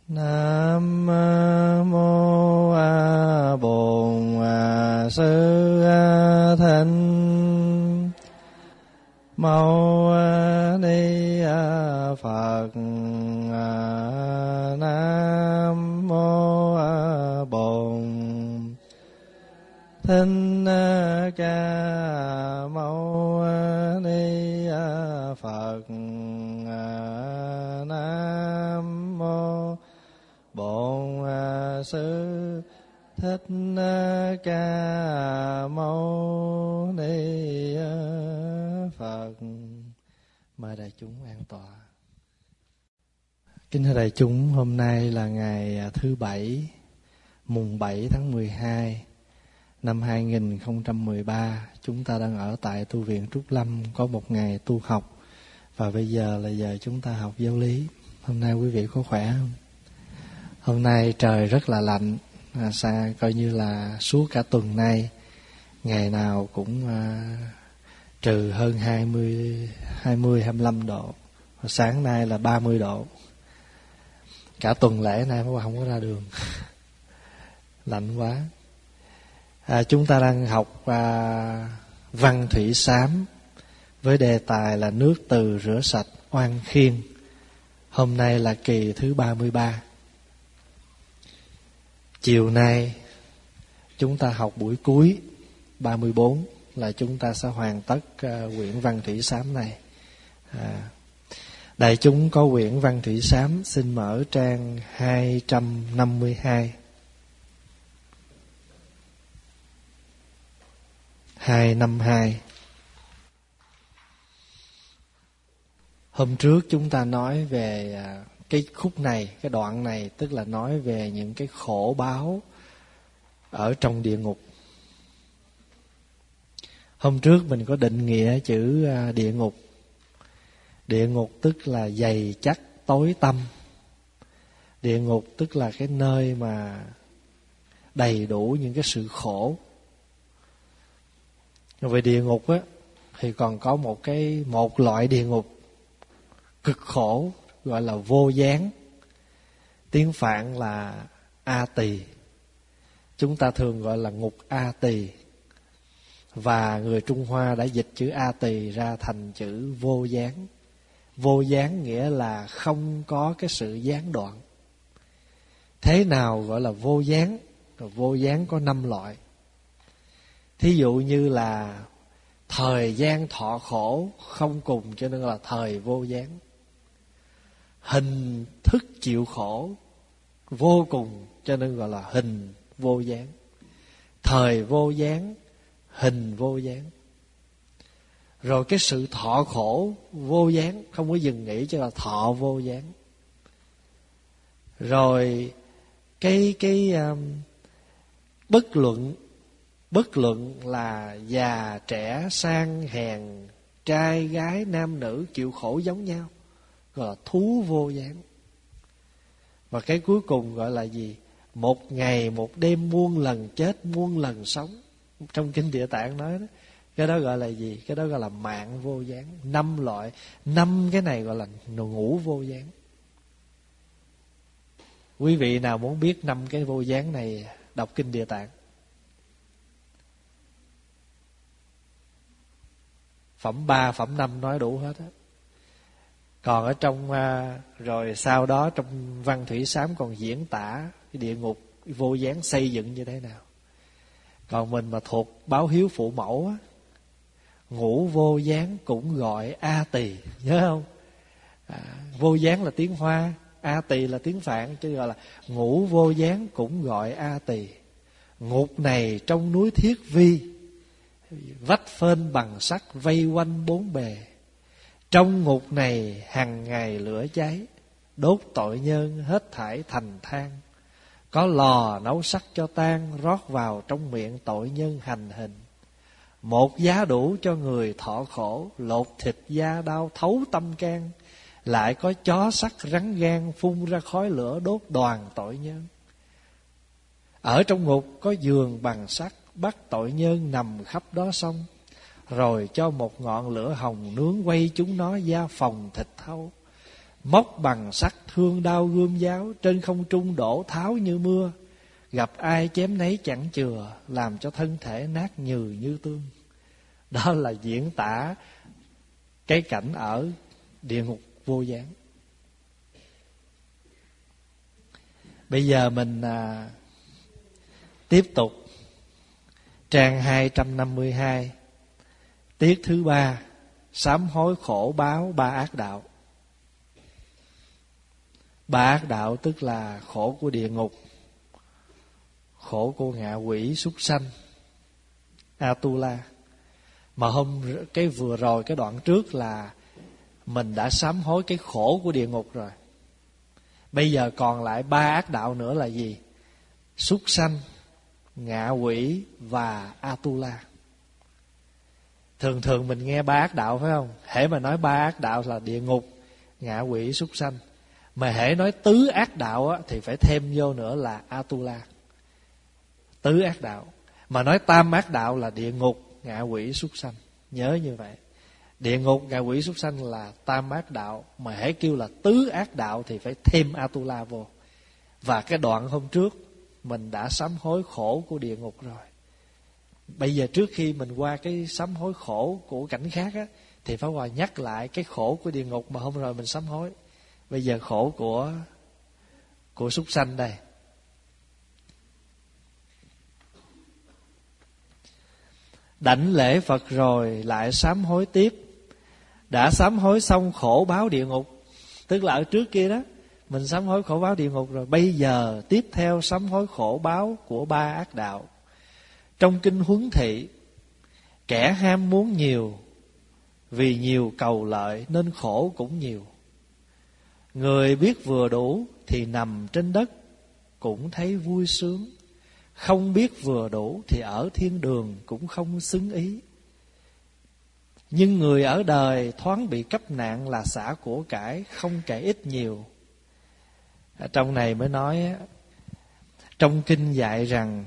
Nam mô Bổn Sư Thích Mâu Ni Phật. Nam mô Bổn Thích Ca Mâu Ni Phật. Nam mô Bổn Sư Thích Ca Mâu Ni Phật. Mời đại chúng an tọa. Kính thưa đại chúng, hôm nay là ngày thứ Bảy, mùng 7 tháng 12 năm 2013. Chúng ta đang ở tại tu viện Trúc Lâm, có một ngày tu học. Và bây giờ là giờ chúng ta học giáo lý. Hôm nay quý vị có khỏe không? Hôm nay trời rất là lạnh, coi như là suốt cả tuần nay ngày nào cũng trừ hơn 20-25 độ. Sáng nay là 30 độ. Cả tuần lễ nay mà không có ra đường. Lạnh quá. Chúng ta đang học Văn Thủy Sám với đề tài là nước từ rửa sạch oan khiên. Hôm nay là kỳ thứ 33. Chiều nay chúng ta học buổi cuối 34 là chúng ta sẽ hoàn tất quyển Văn Thủy Sám này. Đại chúng có quyển Văn Thủy Sám, xin mở trang 252. 252. Hôm trước chúng ta nói về cái khúc này, cái đoạn này, tức là nói về những cái khổ báo ở trong địa ngục. Hôm trước mình có định nghĩa chữ địa ngục. Địa ngục tức là dày chắc, tối tăm. Địa ngục tức là cái nơi mà đầy đủ những cái sự khổ. Về địa ngục á thì còn có một loại địa ngục cực khổ gọi là vô gián. Tiếng Phạn là A Tỳ. Chúng ta thường gọi là ngục A Tỳ. Và người Trung Hoa đã dịch chữ A Tỳ ra thành chữ vô gián. Vô gián nghĩa là không có cái sự gián đoạn. Thế nào gọi là vô gián? Vô gián có 5 loại. Thí dụ như là thời gian thọ khổ không cùng, cho nên là thời vô gián. Hình thức chịu khổ vô cùng, cho nên gọi là hình vô gián. Thời vô gián, hình vô gián. Rồi cái sự thọ khổ vô gián, không có dừng nghỉ, cho là thọ vô gián. Rồi cái bất luận là già trẻ sang hèn, trai gái nam nữ chịu khổ giống nhau, gọi là thú vô gián. Và cái cuối cùng gọi là gì? Một ngày một đêm muôn lần chết muôn lần sống. Trong Kinh Địa Tạng nói đó. Cái đó gọi là gì? Cái đó gọi là mạng vô gián. 5 loại. 5 cái này gọi là ngũ vô gián. Quý vị nào muốn biết 5 cái vô gián này, đọc Kinh Địa Tạng. Phẩm 3, phẩm 5 nói đủ hết á. Còn ở trong rồi sau đó trong Văn Thủy Sám còn diễn tả cái địa ngục vô gián xây dựng như thế nào. Còn mình mà thuộc báo hiếu phụ mẫu á, ngũ vô gián cũng gọi A Tỳ, nhớ không? Vô gián là tiếng Hoa, A Tỳ là tiếng Phạn, chứ gọi là ngũ vô gián cũng gọi A Tỳ. Ngục này trong núi Thiết Vi, vách phên bằng sắt vây quanh 4 bề. Trong ngục này hằng ngày lửa cháy, đốt tội nhân hết thảy thành than. Có lò nấu sắt cho tan, rót vào trong miệng tội nhân hành hình. Một giá đủ cho người thọ khổ, lột thịt da đau thấu tâm can. Lại có chó sắt rắn gan phun ra khói lửa đốt đoàn tội nhân. Ở trong ngục có giường bằng sắt, bắt tội nhân nằm khắp đó xong. Rồi cho một ngọn lửa hồng nướng quay chúng nó da phồng thịt thâu. Móc bằng sắt thương đao gươm giáo, trên không trung đổ tháo như mưa. Gặp ai chém nấy chẳng chừa, làm cho thân thể nát nhừ như tương. Đó là diễn tả cái cảnh ở địa ngục vô gián. Bây giờ mình tiếp tục trang 252, tiết thứ 3, sám hối khổ báo ba ác đạo. Ba ác đạo tức là khổ của địa ngục, khổ của ngạ quỷ súc sanh, Atula. Mà cái vừa rồi, cái đoạn trước là mình đã sám hối cái khổ của địa ngục rồi. Bây giờ còn lại ba ác đạo nữa là gì? Súc sanh, ngạ quỷ và Atula. Thường thường mình nghe ba ác đạo phải không? Hễ mà nói ba ác đạo là địa ngục, ngạ quỷ, súc sanh. Mà hễ nói tứ ác đạo á, thì phải thêm vô nữa là Atula. Tứ ác đạo. Mà nói tam ác đạo là địa ngục, ngạ quỷ, súc sanh. Nhớ như vậy. Địa ngục, ngạ quỷ, súc sanh là tam ác đạo. Mà hễ kêu là tứ ác đạo thì phải thêm Atula vô. Và cái đoạn hôm trước mình đã sám hối khổ của địa ngục rồi. Bây giờ trước khi mình qua cái sám hối khổ của cảnh khác á, thì Pháp Hòa nhắc lại cái khổ của địa ngục mà hôm rồi mình sám hối. Bây giờ khổ của súc sanh đây. Đảnh lễ Phật rồi lại sám hối tiếp. Đã sám hối xong khổ báo địa ngục, tức là ở trước kia đó mình sám hối khổ báo địa ngục rồi. Bây giờ tiếp theo sám hối khổ báo của ba ác đạo. Trong kinh Huấn Thị, kẻ ham muốn nhiều, vì nhiều cầu lợi nên khổ cũng nhiều. Người biết vừa đủ thì nằm trên đất cũng thấy vui sướng. Không biết vừa đủ thì ở thiên đường cũng không xứng ý. Nhưng người ở đời thoáng bị cấp nạn là xả của cải, không kể ít nhiều. Trong này mới nói, trong kinh dạy rằng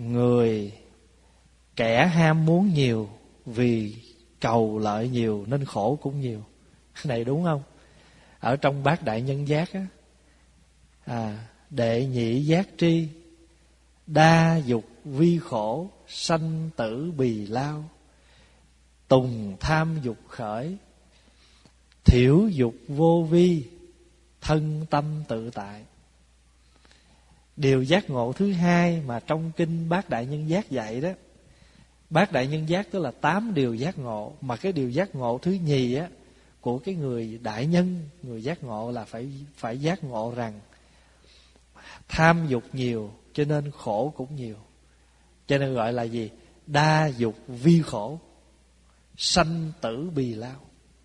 kẻ ham muốn nhiều, vì cầu lợi nhiều nên khổ cũng nhiều. Cái này đúng không? Ở trong Bát Đại Nhân Giác á, đệ nhị giác tri, đa dục vi khổ, sanh tử bì lao. Tùng tham dục khởi, thiểu dục vô vi, thân tâm tự tại. Điều giác ngộ thứ hai mà trong kinh Bát Đại Nhân Giác dạy đó. Bát Đại Nhân Giác tức là 8 điều giác ngộ. Mà cái điều giác ngộ thứ nhì á, của cái người đại nhân, người giác ngộ là phải giác ngộ rằng tham dục nhiều cho nên khổ cũng nhiều. Cho nên gọi là gì? Đa dục vi khổ, sanh tử bì lao.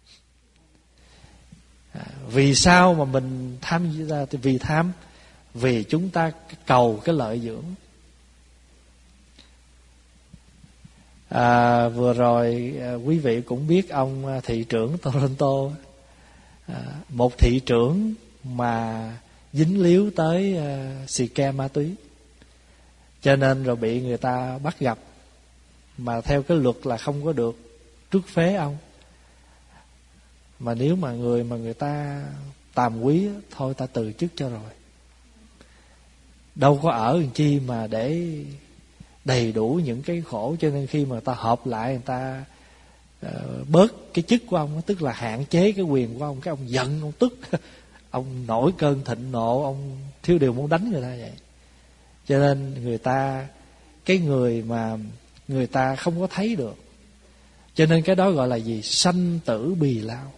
Vì sao mà mình tham? Vì tham, vì chúng ta cầu cái lợi dưỡng. Vừa rồi quý vị cũng biết ông thị trưởng Toronto, một thị trưởng mà dính líu tới xì ke ma túy, cho nên rồi bị người ta bắt gặp. Mà theo cái luật là không có được truất phế ông. Mà nếu mà người ta tàm quý thôi ta từ chức cho rồi. Đâu có ở làm chi mà để đầy đủ những cái khổ. Cho nên khi mà người ta họp lại, người ta bớt cái chức của ông, tức là hạn chế cái quyền của ông, cái ông giận, ông tức, ông nổi cơn thịnh nộ, ông thiếu điều muốn đánh người ta vậy. Cho nên cái người mà người ta không có thấy được. Cho nên cái đó gọi là gì? Sanh tử bì lao.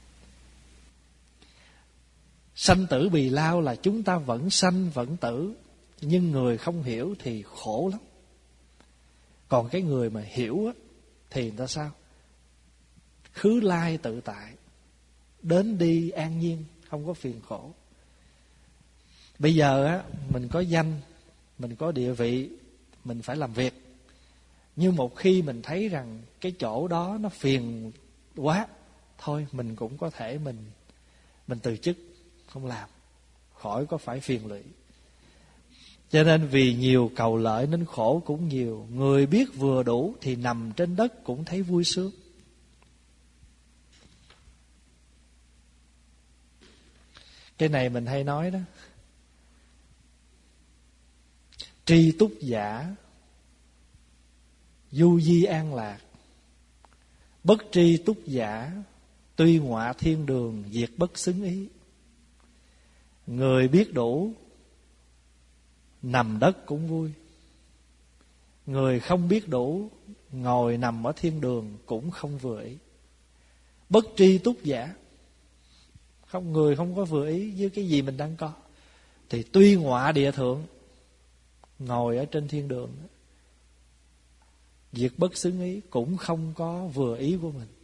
Sanh tử bì lao là chúng ta vẫn sanh vẫn tử, nhưng người không hiểu thì khổ lắm. Còn cái người mà hiểu á, thì người ta sao? Khứ lai tự tại, đến đi an nhiên, không có phiền khổ. Bây giờ á, mình có danh, mình có địa vị, mình phải làm việc. Nhưng một khi mình thấy rằng cái chỗ đó nó phiền quá, thôi mình cũng có thể mình từ chức, không làm, khỏi có phải phiền lụy. Cho nên vì nhiều cầu lợi nên khổ cũng nhiều. Người biết vừa đủ thì nằm trên đất cũng thấy vui sướng. Cái này mình hay nói đó. Tri túc giả, du di an lạc. Bất tri túc giả, tuy ngọa thiên đường, diệt bất xứng ý. Người biết đủ, nằm đất cũng vui. Người không biết đủ, ngồi nằm ở thiên đường cũng không vừa ý. Bất tri túc giả, người không có vừa ý với cái gì mình đang có, thì tuy ngọa địa thượng, ngồi ở trên thiên đường, diệt bất xứng ý, cũng không có vừa ý của mình.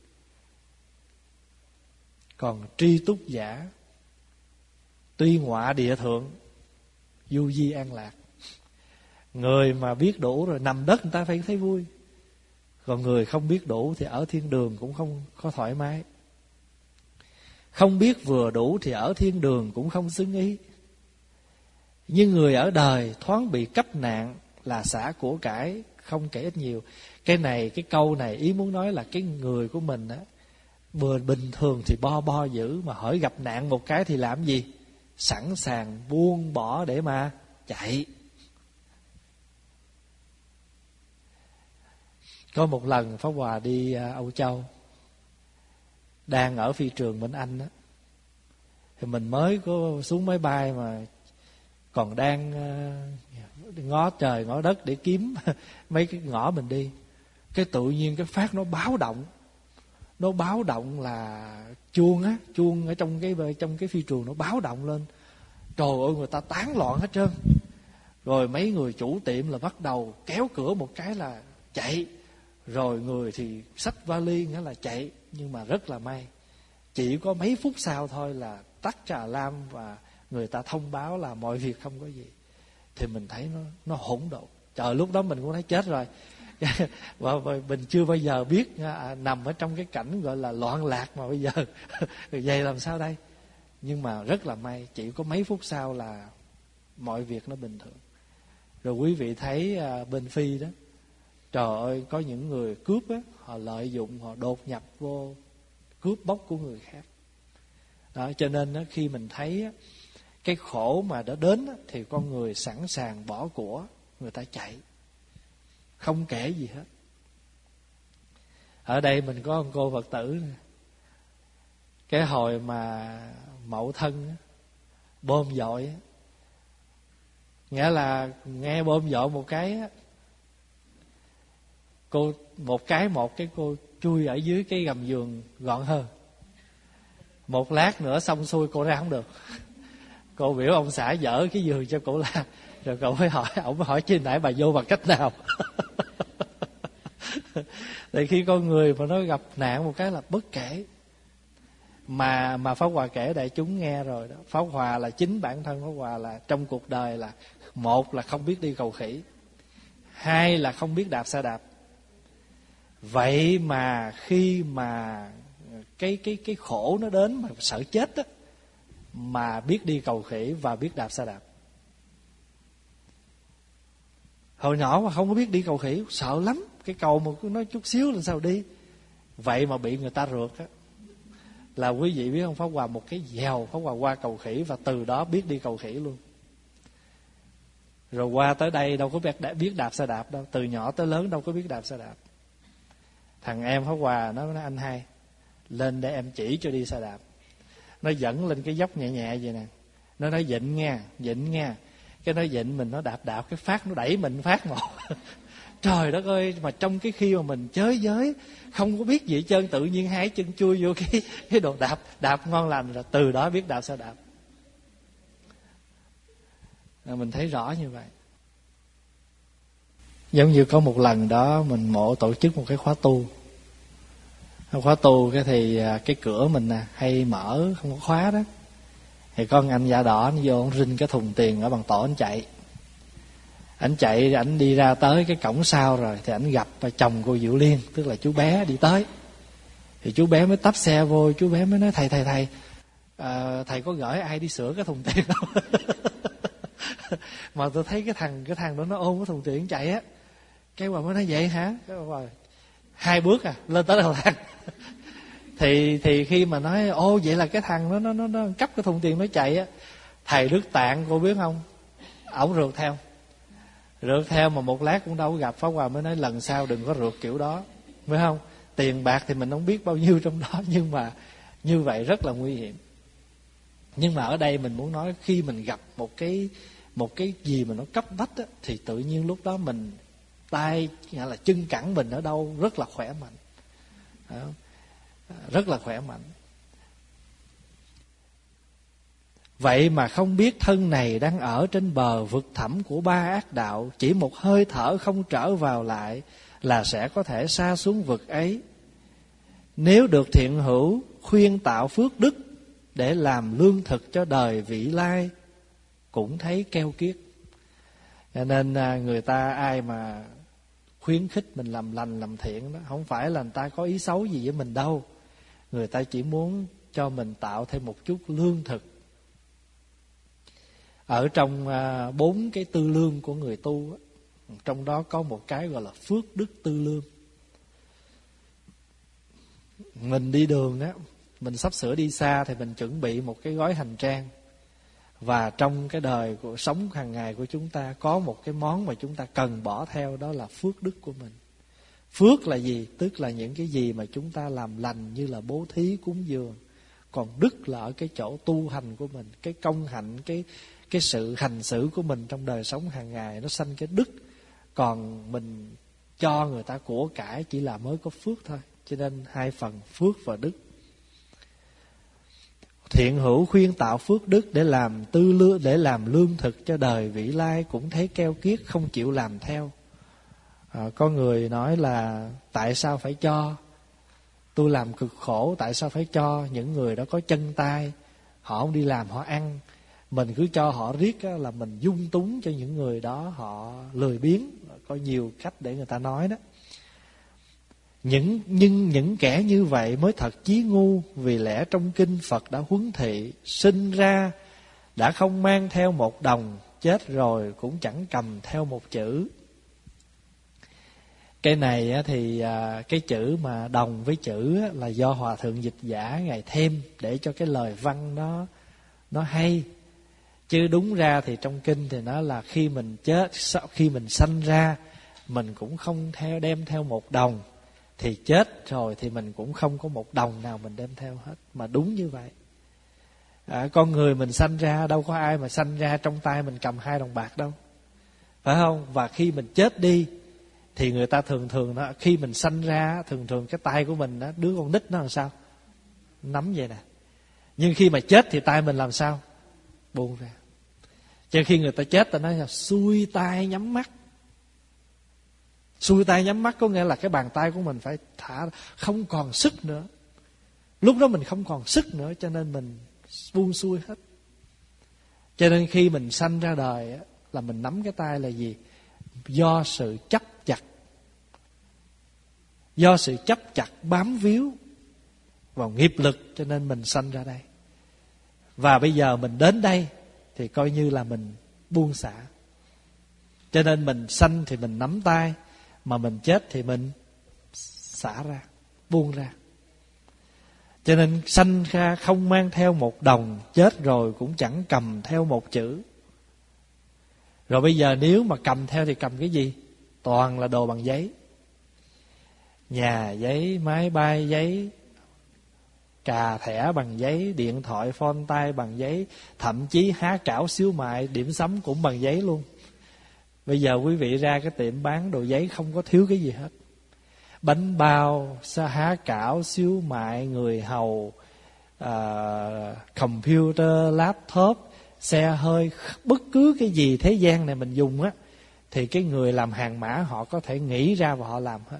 Còn tri túc giả, tuy ngọa địa thượng, du di an lạc. Người mà biết đủ rồi nằm đất người ta phải thấy vui. Còn người không biết đủ thì ở thiên đường cũng không có thoải mái. Không biết vừa đủ thì ở thiên đường cũng không xứng ý. Nhưng người ở đời thoáng bị cấp nạn là xả của cải, không kể ít nhiều. Cái câu này ý muốn nói là cái người của mình á, bình thường thì bo dữ, mà hỡi gặp nạn một cái thì làm gì? Sẵn sàng buông bỏ để mà chạy. Có một lần Pháp Hòa đi Âu Châu, đang ở phi trường bên Anh á, thì mình mới có xuống máy bay mà còn đang ngó trời ngó đất để kiếm mấy cái ngõ mình đi. Cái tự nhiên cái phát nó báo động là chuông ở trong cái phi trường nó báo động lên. Trời ơi, người ta tán loạn hết trơn. Rồi mấy người chủ tiệm là bắt đầu kéo cửa một cái là chạy. Rồi người thì xách vali nghĩa là chạy. Nhưng mà rất là may, chỉ có mấy phút sau thôi là tắt trà lam và người ta thông báo là mọi việc không có gì. Thì mình thấy nó hỗn độn. Trời, lúc đó mình cũng thấy chết rồi. Và mình chưa bao giờ biết nằm ở trong cái cảnh gọi là loạn lạc mà bây giờ vậy làm sao đây. Nhưng mà rất là may, chỉ có mấy phút sau là mọi việc nó bình thường. Rồi quý vị thấy bên Phi đó, trời ơi, có những người cướp á, họ lợi dụng, họ đột nhập vô cướp bóc của người khác đó. Cho nên á, khi mình thấy á, cái khổ mà đã đến á, thì con người sẵn sàng bỏ của, người ta chạy, không kể gì hết. Ở đây mình có một cô Phật tử này. Cái hồi mà Mậu Thân á, bom dội á, nghĩa là nghe bom dội một cái á, cô một cái cô chui ở dưới cái gầm giường gọn hơn. Một lát nữa xong xuôi cô ra không được. Cô biểu ông xã dỡ cái giường cho cổ ra. Rồi cậu mới hỏi, ổng mới hỏi chứ nãy bà vô bằng cách nào. Thì khi con người mà nó gặp nạn một cái là bất kể. Mà Pháp Hòa kể đại chúng nghe rồi đó. Pháp Hòa là chính bản thân Pháp Hòa là trong cuộc đời là, một là không biết đi cầu khỉ, hai là không biết đạp xe đạp. Vậy mà khi mà cái khổ nó đến mà sợ chết á, mà biết đi cầu khỉ và biết đạp xe đạp. Hồi nhỏ mà không có biết đi cầu khỉ, sợ lắm. Cái cầu mà nó chút xíu làm sao đi. Vậy mà bị người ta rượt á, là quý vị biết không, Pháp Hòa một cái dèo Pháp Hòa qua cầu khỉ, và từ đó biết đi cầu khỉ luôn. Rồi qua tới đây đâu có biết đạp xe đạp đâu. Từ nhỏ tới lớn đâu có biết đạp xe đạp. Thằng em Pháp Hòa nó nói anh hai, lên để em chỉ cho đi xe đạp. Nó dẫn lên cái dốc nhẹ nhẹ vậy nè. Nó nói dịnh nha. Cái nó dịnh mình, nó đạp cái phát, nó đẩy mình phát một. Trời đất ơi, mà trong cái khi mà mình chới giới, không có biết gì hết trơn, tự nhiên hai chân chui vô cái đồ đạp ngon lành, rồi từ đó biết đạp xe đạp. Rồi mình thấy rõ như vậy. Giống như có một lần đó mình mộ tổ chức một cái khóa tu. Khóa tu cái thì cái cửa mình hay mở không có khóa đó. Thì có anh da đỏ nó vô, nó rinh cái thùng tiền ở bằng tổ, anh chạy. Ảnh đi ra tới cái cổng sau rồi thì ảnh gặp chồng cô Diệu Liên, tức là chú bé đi tới. Thì chú bé mới tấp xe vô, chú bé mới nói thầy thầy có gửi ai đi sửa cái thùng tiền không? Mà tôi thấy cái thằng đó nó ôm cái thùng tiền chạy á. Cái bà mới nói vậy hả? Cái bà 2 bước lên tới đầu thang. Thì khi mà nói ô vậy là cái thằng nó cấp cái thùng tiền nó chạy á, thầy Đức Tạng cô biết không, ổng rượt theo mà một lát cũng đâu có gặp. Pháp Hòa mới nói lần sau đừng có rượt kiểu đó, phải không? Tiền bạc thì mình không biết bao nhiêu trong đó, nhưng mà như vậy rất là nguy hiểm. Nhưng mà ở đây mình muốn nói khi mình gặp một cái gì mà nó cấp bách á, thì tự nhiên lúc đó mình tay nghĩa là chân cẳng mình ở đâu rất là khỏe mạnh, rất là khỏe mạnh. Vậy mà không biết thân này đang ở trên bờ vực thẳm của ba ác đạo, chỉ một hơi thở không trở vào lại là sẽ có thể sa xuống vực ấy. Nếu được thiện hữu khuyên tạo phước đức để làm lương thực cho đời vị lai, cũng thấy keo kiết. Cho nên người ta ai mà khuyến khích mình làm lành làm thiện đó, không phải là người ta có ý xấu gì với mình đâu. Người ta chỉ muốn cho mình tạo thêm một chút lương thực. Ở trong 4 cái tư lương của người tu, trong đó có một cái gọi là phước đức tư lương. Mình đi đường đó, mình sắp sửa đi xa thì mình chuẩn bị một cái gói hành trang. Và trong cái đời của sống hàng ngày của chúng ta có một cái món mà chúng ta cần bỏ theo, đó là phước đức của mình. Phước là gì? Tức là những cái gì mà chúng ta làm lành, như là bố thí cúng dường. Còn đức là ở cái chỗ tu hành của mình, cái công hạnh, cái sự hành xử của mình trong đời sống hàng ngày, nó sanh cái đức. Còn mình cho người ta của cải chỉ là mới có phước thôi. Cho nên 2 phần phước và đức. Thiện hữu khuyên tạo phước đức để làm lương thực cho đời vị lai, cũng thấy keo kiết không chịu làm theo. Có người nói là tại sao phải cho? Tôi làm cực khổ, tại sao phải cho những người đó có chân tay, họ không đi làm họ ăn, mình cứ cho họ riết là mình dung túng cho những người đó họ lười biếng. Có nhiều cách để người ta nói đó. Nhưng những kẻ như vậy mới thật chí ngu, vì lẽ trong kinh Phật đã huấn thị, sinh ra đã không mang theo một đồng, chết rồi cũng chẳng cầm theo một chữ. Cái này thì cái chữ mà đồng với chữ là do Hòa Thượng Dịch Giả Ngài thêm để cho cái lời văn nó hay. Chứ đúng ra thì trong kinh thì nó là khi mình chết, khi mình sanh ra mình cũng không đem theo một đồng, thì chết rồi thì mình cũng không có một đồng nào mình đem theo hết. Mà đúng như vậy. Con người mình sanh ra đâu có ai mà sanh ra trong tay mình cầm 2 đồng bạc đâu, phải không? Và khi mình chết đi thì người ta thường đó, khi mình sanh ra thường cái tay của mình đó, đứa con nít nó làm sao? Nắm vậy nè. Nhưng khi mà chết thì tay mình làm sao? Buông ra. Cho khi người ta chết ta nói là xuôi tay nhắm mắt. Xuôi tay nhắm mắt có nghĩa là cái bàn tay của mình phải thả, không còn sức nữa. Lúc đó mình không còn sức nữa, cho nên mình buông xuôi hết. Cho nên khi mình sanh ra đời là mình nắm cái tay là gì? Do sự chấp chặt. Do sự chấp chặt bám víu vào nghiệp lực, cho nên mình sanh ra đây. Và bây giờ mình đến đây thì coi như là mình buông xả. Cho nên mình sanh thì mình nắm tay, mà mình chết thì mình xả ra, buông ra. Cho nên sanh ra không mang theo một đồng, chết rồi cũng chẳng cầm theo một chữ. Rồi bây giờ nếu mà cầm theo thì cầm cái gì? Toàn là đồ bằng giấy. Nhà giấy, máy bay giấy, cà thẻ bằng giấy, điện thoại phone tay bằng giấy, thậm chí há cảo xíu mại, điểm sắm cũng bằng giấy luôn. Bây giờ quý vị ra cái tiệm bán đồ giấy không có thiếu cái gì hết. Bánh bao, há cảo, xíu mại, người hầu, computer, laptop, xe hơi, bất cứ cái gì thế gian này mình dùng á, thì cái người làm hàng mã họ có thể nghĩ ra và họ làm hết.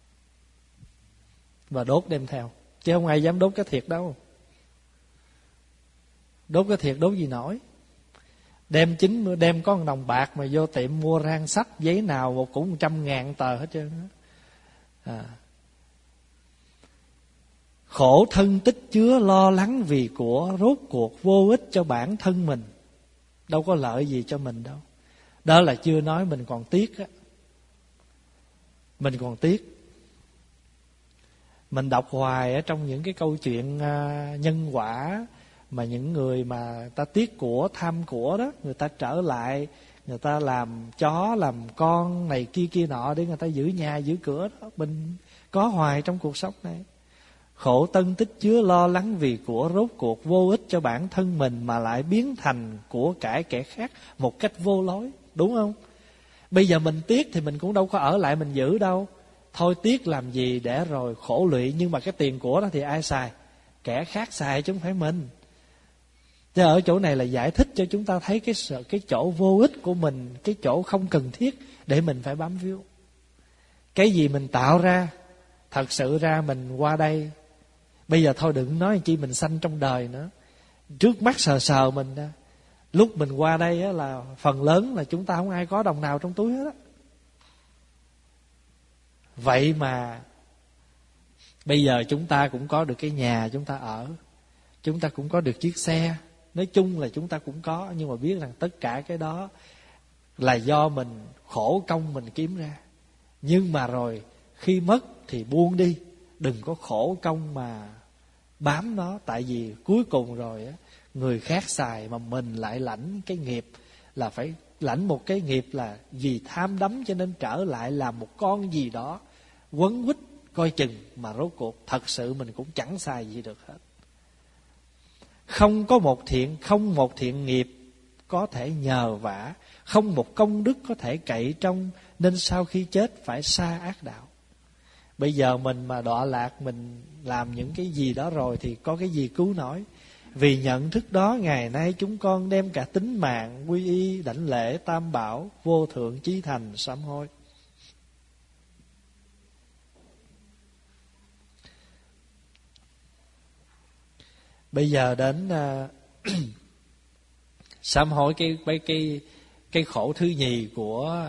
Và đốt đem theo. Chứ không ai dám đốt cái thiệt đâu. Đốt cái thiệt đốt gì nổi. Đem có 1 đồng bạc mà vô tiệm mua rang sách giấy nào cũng 100.000 tờ hết trơn á. Khổ thân tích chứa lo lắng vì của, rốt cuộc vô ích cho bản thân mình, đâu có lợi gì cho mình đâu. Đó là chưa nói mình còn tiếc á. Mình còn tiếc. Mình đọc hoài ở trong những cái câu chuyện nhân quả, mà những người mà ta tiếc của, tham của đó, người ta trở lại, người ta làm chó, làm con này kia kia nọ để người ta giữ nhà, giữ cửa đó. Mình có hoài trong cuộc sống này. Khổ tân tích chứa lo lắng vì của, rốt cuộc vô ích cho bản thân mình mà lại biến thành của cải kẻ khác một cách vô lối. Đúng không? Bây giờ mình tiếc thì mình cũng đâu có ở lại mình giữ đâu. Thôi tiếc làm gì để rồi khổ lụy. Nhưng mà cái tiền của đó thì ai xài? Kẻ khác xài chứ không phải mình. Chứ ở chỗ này là giải thích cho chúng ta thấy cái chỗ vô ích của mình, cái chỗ không cần thiết để mình phải bám víu. Cái gì mình tạo ra, thật sự ra mình qua đây, bây giờ thôi đừng nói chi mình sanh trong đời nữa. Trước mắt sờ sờ mình đó, lúc mình qua đây á, là phần lớn là chúng ta không ai có đồng nào trong túi hết á. Vậy mà bây giờ chúng ta cũng có được cái nhà chúng ta ở, chúng ta cũng có được chiếc xe. Nói chung là chúng ta cũng có, nhưng mà biết rằng tất cả cái đó là do mình khổ công mình kiếm ra. Nhưng mà rồi khi mất thì buông đi, đừng có khổ công mà bám nó. Tại vì cuối cùng rồi á, người khác xài mà mình lại lãnh cái nghiệp, là phải lãnh một cái nghiệp là vì tham đắm cho nên trở lại làm một con gì đó quấn quýt coi chừng, mà rốt cuộc thật sự mình cũng chẳng xài gì được hết. Không một thiện nghiệp có thể nhờ vả, không một công đức có thể cậy trông, nên sau khi chết phải xa ác đạo. Bây giờ mình mà đọa lạc, mình làm những cái gì đó rồi thì có cái gì cứu nổi. Vì nhận thức đó, ngày nay chúng con đem cả tính mạng quy y đảnh lễ Tam Bảo, vô thượng chí thành sám hối. Bây giờ đến sám hối cái khổ thứ nhì của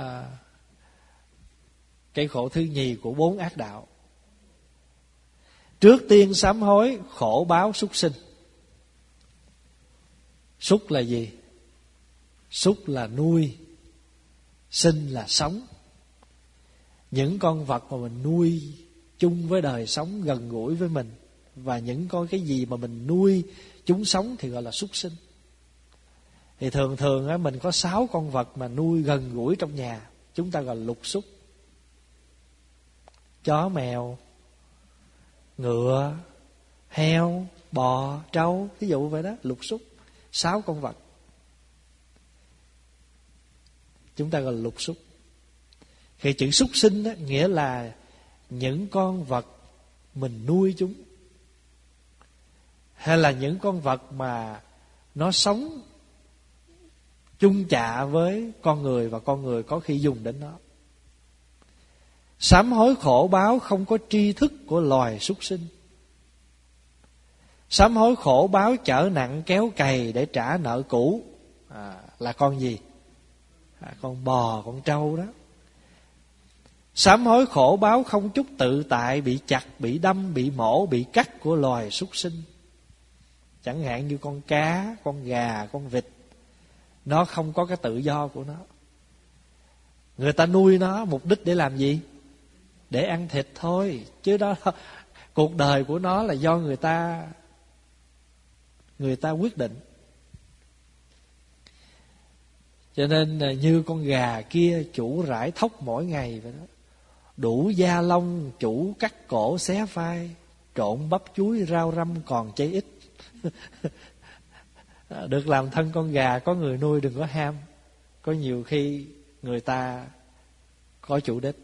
bốn ác đạo. Trước tiên sám hối khổ báo súc sinh. Súc là gì? Súc là nuôi, sinh là sống. Những con vật mà mình nuôi chung với đời sống, gần gũi với mình, và những con cái gì mà mình nuôi chúng sống thì gọi là súc sinh. Thì thường á, mình có 6 con vật mà nuôi gần gũi trong nhà, chúng ta gọi là lục súc. Chó, mèo, ngựa, heo, bò, trâu, ví dụ vậy đó, lục súc. 6 con vật chúng ta gọi là lục súc. Thì chữ súc sinh đó, nghĩa là những con vật mình nuôi chúng, hay là những con vật mà nó sống chung chạ với con người, và con người có khi dùng đến nó. Sám hối khổ báo không có tri thức của loài súc sinh. Sám hối khổ báo chở nặng kéo cày để trả nợ cũ, là con gì? Con bò, con trâu đó. Sám hối khổ báo không chút tự tại, bị chặt, bị đâm, bị mổ, bị cắt của loài súc sinh. Chẳng hạn như con cá, con gà, con vịt, nó không có cái tự do của nó. Người ta nuôi nó mục đích để làm gì? Để ăn thịt thôi. Chứ đó, cuộc đời của nó là do người ta quyết định. Cho nên như con gà kia, chủ rải thóc mỗi ngày vậy đó. Đủ da lông, chủ cắt cổ xé vai, trộn bắp chuối rau răm còn cháy ít. Được làm thân con gà, có người nuôi đừng có ham. Có nhiều khi người ta có chủ đích.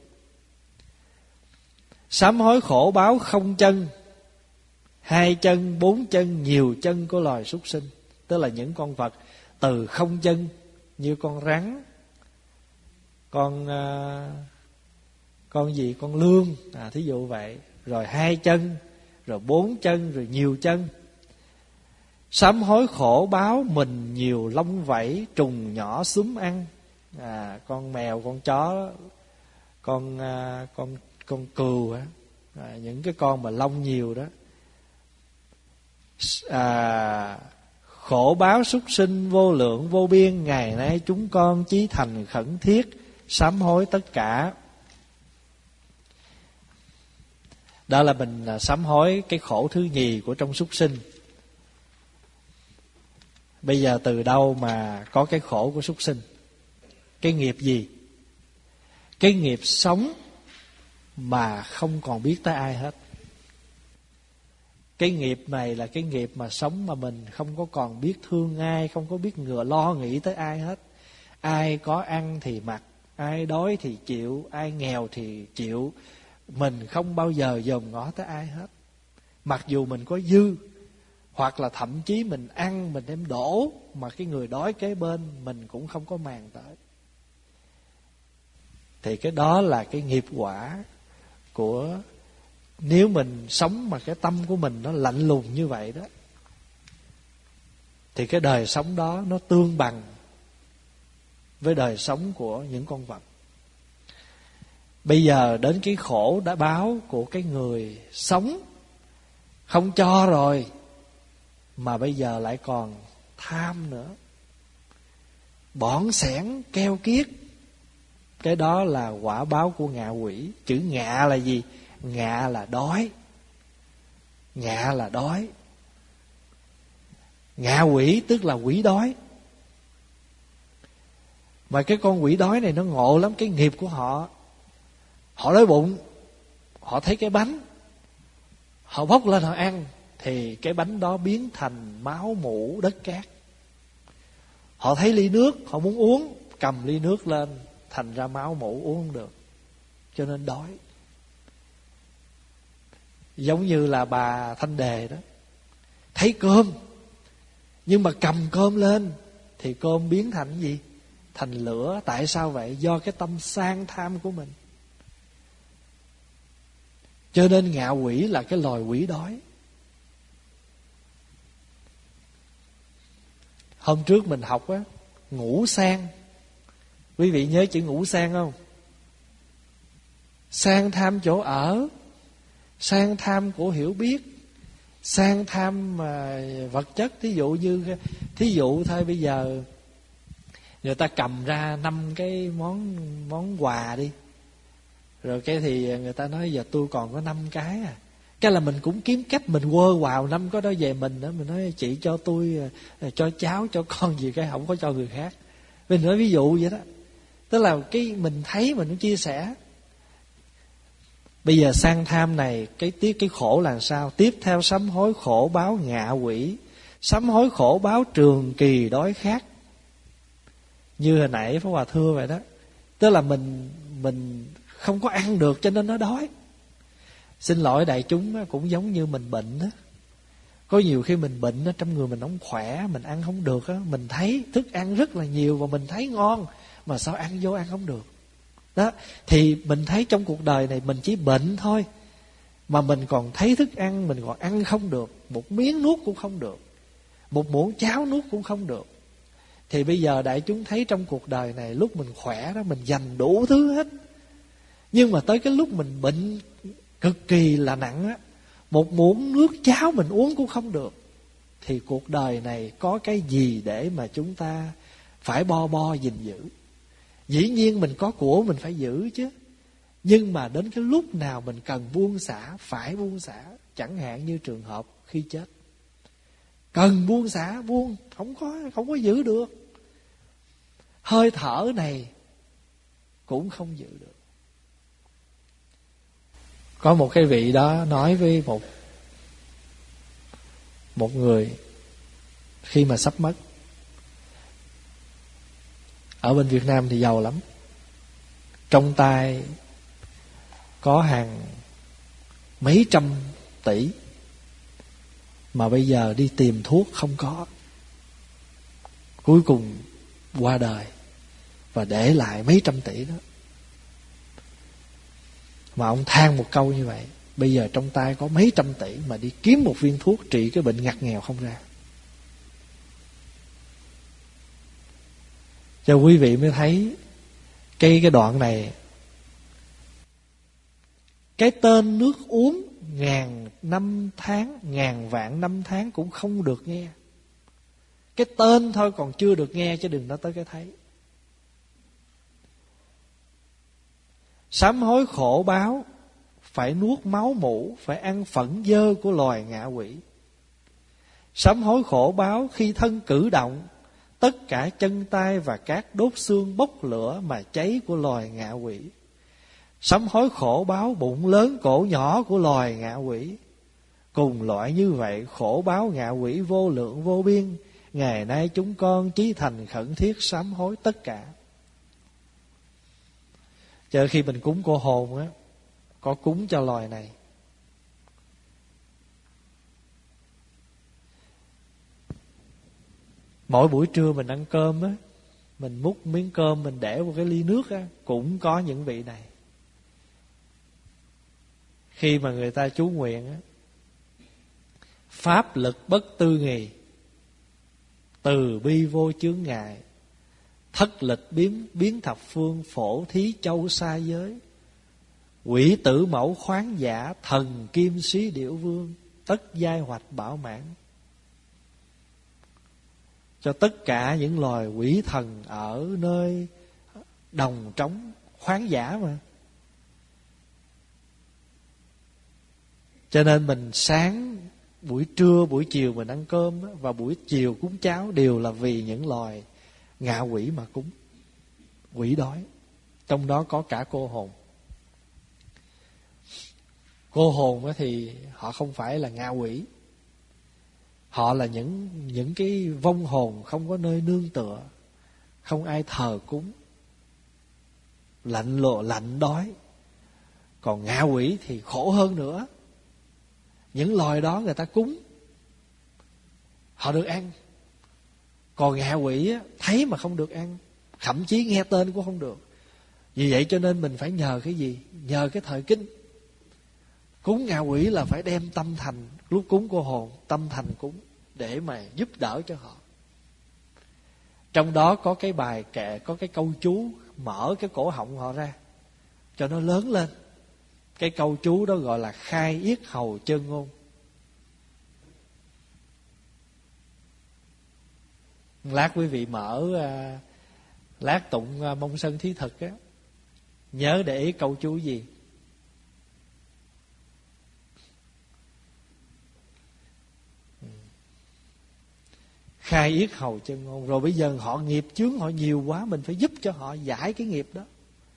Sám hối khổ báo không chân, 2 chân, 4 chân, nhiều chân của loài súc sinh. Tức là những con vật từ không chân, như con rắn, con gì, con lươn, thí dụ vậy. Rồi 2 chân, rồi 4 chân, rồi nhiều chân. Sám hối khổ báo mình nhiều lông vảy, trùng nhỏ xúm ăn. Con mèo, con chó, con cừu á, những cái con mà lông nhiều đó. Khổ báo súc sinh vô lượng vô biên, ngày nay chúng con chí thành khẩn thiết sám hối tất cả. Đó là mình sám hối cái khổ thứ nhì của trong súc sinh. Bây giờ từ đâu mà có cái khổ của súc sinh? Cái nghiệp gì? Cái nghiệp sống mà không còn biết tới ai hết. Cái nghiệp này là cái nghiệp mà sống mà mình không có còn biết thương ai, không có biết lo nghĩ tới ai hết. Ai có ăn thì mặc, ai đói thì chịu, ai nghèo thì chịu. Mình không bao giờ dòm ngó tới ai hết. Mặc dù mình có dư, hoặc là thậm chí mình ăn mình đem đổ, mà cái người đói kế bên mình cũng không có màng tới. Thì cái đó là cái nghiệp quả của nếu mình sống mà cái tâm của mình nó lạnh lùng như vậy đó, thì cái đời sống đó nó tương bằng với đời sống của những con vật. Bây giờ đến cái khổ đã báo của cái người sống không cho rồi, mà bây giờ lại còn tham nữa, bỏn sẻn keo kiết. Cái đó là quả báo của ngạ quỷ. Chữ ngạ là gì? Ngạ là đói. Ngạ là đói. Ngạ quỷ tức là quỷ đói. Mà cái con quỷ đói này nó ngộ lắm. Cái nghiệp của họ, họ đói bụng, họ thấy cái bánh, họ bốc lên họ ăn, thì cái bánh đó biến thành máu mủ đất cát. Họ thấy ly nước, họ muốn uống, cầm ly nước lên, thành ra máu mủ uống không được, cho nên đói. Giống như là bà Thanh Đề đó, thấy cơm, nhưng mà cầm cơm lên thì cơm biến thành gì? Thành lửa. Tại sao vậy? Do cái tâm sang tham của mình. Cho nên ngạ quỷ là cái loài quỷ đói. Hôm trước mình học á, ngũ sang. Quý vị nhớ chữ ngũ sang không? Sang tham chỗ ở, sang tham của hiểu biết, sang tham vật chất. Thí dụ thôi, bây giờ người ta cầm ra 5 cái món quà đi, rồi cái thì người ta nói giờ tôi còn có 5 cái à. Cái là mình cũng kiếm cách mình quơ vào 5 cái đó về mình đó. Mình nói chị cho tôi, cho cháu, cho con gì, cái không có cho người khác. Mình nói ví dụ vậy đó. Tức là cái mình thấy mình cũng chia sẻ. Bây giờ sang tham này, cái khổ là sao? Tiếp theo sám hối khổ báo ngạ quỷ, sám hối khổ báo trường kỳ đói khát. Như hồi nãy Pháp Hòa thưa vậy đó. Tức là mình không có ăn được cho nên nó đói. Xin lỗi đại chúng, cũng giống như mình bệnh đó. Có nhiều khi mình bệnh, trong người mình không khỏe, mình ăn không được đó. Mình thấy thức ăn rất là nhiều và mình thấy ngon, mà sao ăn vô ăn không được đó. Thì mình thấy trong cuộc đời này mình chỉ bệnh thôi, mà mình còn thấy thức ăn mình còn ăn không được. Một miếng nuốt cũng không được, một muỗng cháo nuốt cũng không được. Thì bây giờ đại chúng thấy trong cuộc đời này, lúc mình khỏe đó mình dành đủ thứ hết, nhưng mà tới cái lúc mình bệnh cực kỳ là nặng á, một muỗng nước cháo mình uống cũng không được. Thì cuộc đời này có cái gì để mà chúng ta phải bo gìn giữ? Dĩ nhiên mình có của mình phải giữ chứ, nhưng mà đến cái lúc nào mình cần buông xả, phải buông xả. Chẳng hạn như trường hợp khi chết, cần buông xả, buông, không có giữ được. Hơi thở này cũng không giữ được. Có một cái vị đó nói với một người khi mà sắp mất. Ở bên Việt Nam thì giàu lắm, trong tay có hàng mấy trăm tỷ, mà bây giờ đi tìm thuốc không có. Cuối cùng qua đời và để lại mấy trăm tỷ đó. Mà ông than một câu như vậy: bây giờ trong tay có mấy trăm tỷ mà đi kiếm một viên thuốc trị cái bệnh ngặt nghèo không ra. Cho quý vị mới thấy cái đoạn này, cái tên nước uống 1000 năm tháng, 1000 vạn năm tháng cũng không được nghe. Cái tên thôi còn chưa được nghe, chứ đừng nói tới cái thấy. Sám hối khổ báo phải nuốt máu mủ, phải ăn phẫn dơ của loài ngạ quỷ. Sám hối khổ báo khi thân cử động, tất cả chân tay và các đốt xương bốc lửa mà cháy của loài ngạ quỷ. Sám hối khổ báo bụng lớn cổ nhỏ của loài ngạ quỷ. Cùng loại như vậy khổ báo ngạ quỷ vô lượng vô biên, ngày nay chúng con chí thành khẩn thiết sám hối tất cả. Chờ khi mình cúng cô hồn á, có cúng cho loài này. Mỗi buổi trưa mình ăn cơm á, mình múc miếng cơm mình để vào cái ly nước á, cũng có những vị này. Khi mà người ta chú nguyện á, pháp lực bất tư nghì, từ bi vô chướng ngại, thất lịch biến thập phương, phổ thí châu xa giới, quỷ tử mẫu khoáng giả, thần kim xí điểu vương, tất giai hoạch bảo mãn. Cho tất cả những loài quỷ thần ở nơi đồng trống khoáng giả mà. Cho nên mình sáng, buổi trưa, buổi chiều mình ăn cơm và buổi chiều cúng cháo đều là vì những loài ngạ quỷ mà cúng. Quỷ đói, trong đó có cả cô hồn. Cô hồn thì họ không phải là ngạ quỷ, họ là những cái vong hồn không có nơi nương tựa, không ai thờ cúng, lạnh đói. Còn ngạ quỷ thì khổ hơn nữa. Những loài đó người ta cúng, họ được ăn. Còn ngạ quỷ thấy mà không được ăn, thậm chí nghe tên cũng không được. Vì vậy cho nên mình phải nhờ cái gì? Nhờ cái thời kinh. Cúng ngạ quỷ là phải đem tâm thành, lúc cúng cô hồn tâm thành cúng, để mà giúp đỡ cho họ. Trong đó có cái bài kệ, có cái câu chú mở cái cổ họng họ ra cho nó lớn lên. Cái câu chú đó gọi là khai yết hầu chân ngôn. Lát quý vị mở lát tụng Mông Sơn Thí Thực á, nhớ để ý câu chú gì. Khai yết hầu chân ngôn. Rồi bây giờ họ nghiệp chướng họ nhiều quá, mình phải giúp cho họ giải cái nghiệp đó.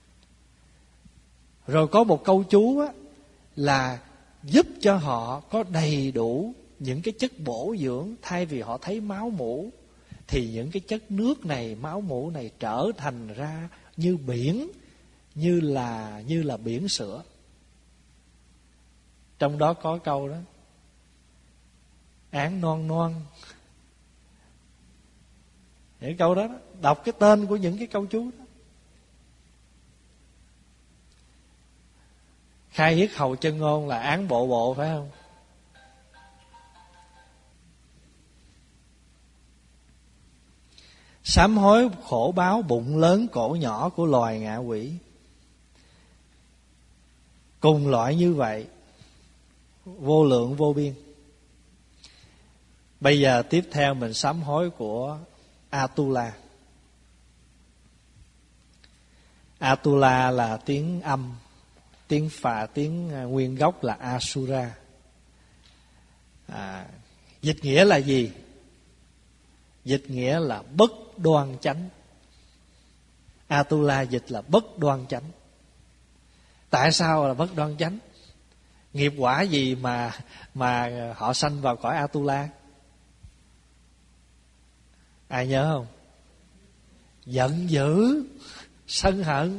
Rồi có một câu chú á, là giúp cho họ có đầy đủ những cái chất bổ dưỡng. Thay vì họ thấy máu mủ, thì những cái chất nước này, máu mủ này trở thành ra như biển, như là biển sữa. Trong đó có câu đó: án non non. Những câu đó, đọc cái tên của những cái câu chú đó. Khai yết hầu chân ngôn là án bộ phải không? Sám hối khổ báo bụng lớn cổ nhỏ của loài ngạ quỷ. Cùng loại như vậy, vô lượng vô biên. Bây giờ tiếp theo mình sám hối của Atula. Atula là tiếng âm, tiếng Phà, tiếng nguyên gốc là Asura. Dịch nghĩa là gì? Dịch nghĩa là bất đoan chánh. Atula dịch là bất đoan chánh. Tại sao là bất đoan chánh? Nghiệp quả gì mà họ sanh vào cõi Atula? Ai nhớ không? Giận dữ, sân hận.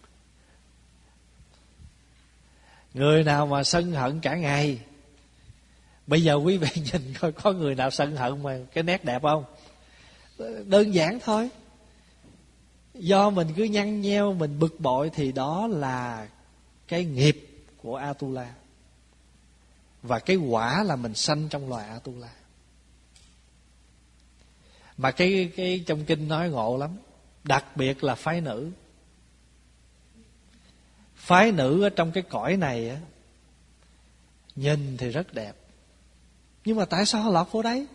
Người nào mà sân hận cả ngày. Bây giờ quý vị nhìn coi có người nào sân hận mà cái nét đẹp không? Đơn giản thôi. Do mình cứ nhăn nheo, mình bực bội, thì đó là cái nghiệp của Atula. Và cái quả là mình sanh trong loài Atula. Mà cái trong kinh nói ngộ lắm. Đặc biệt là phái nữ. Phái nữ ở trong cái cõi này á, nhìn thì rất đẹp, nhưng mà tại sao họ lọt vô đấy?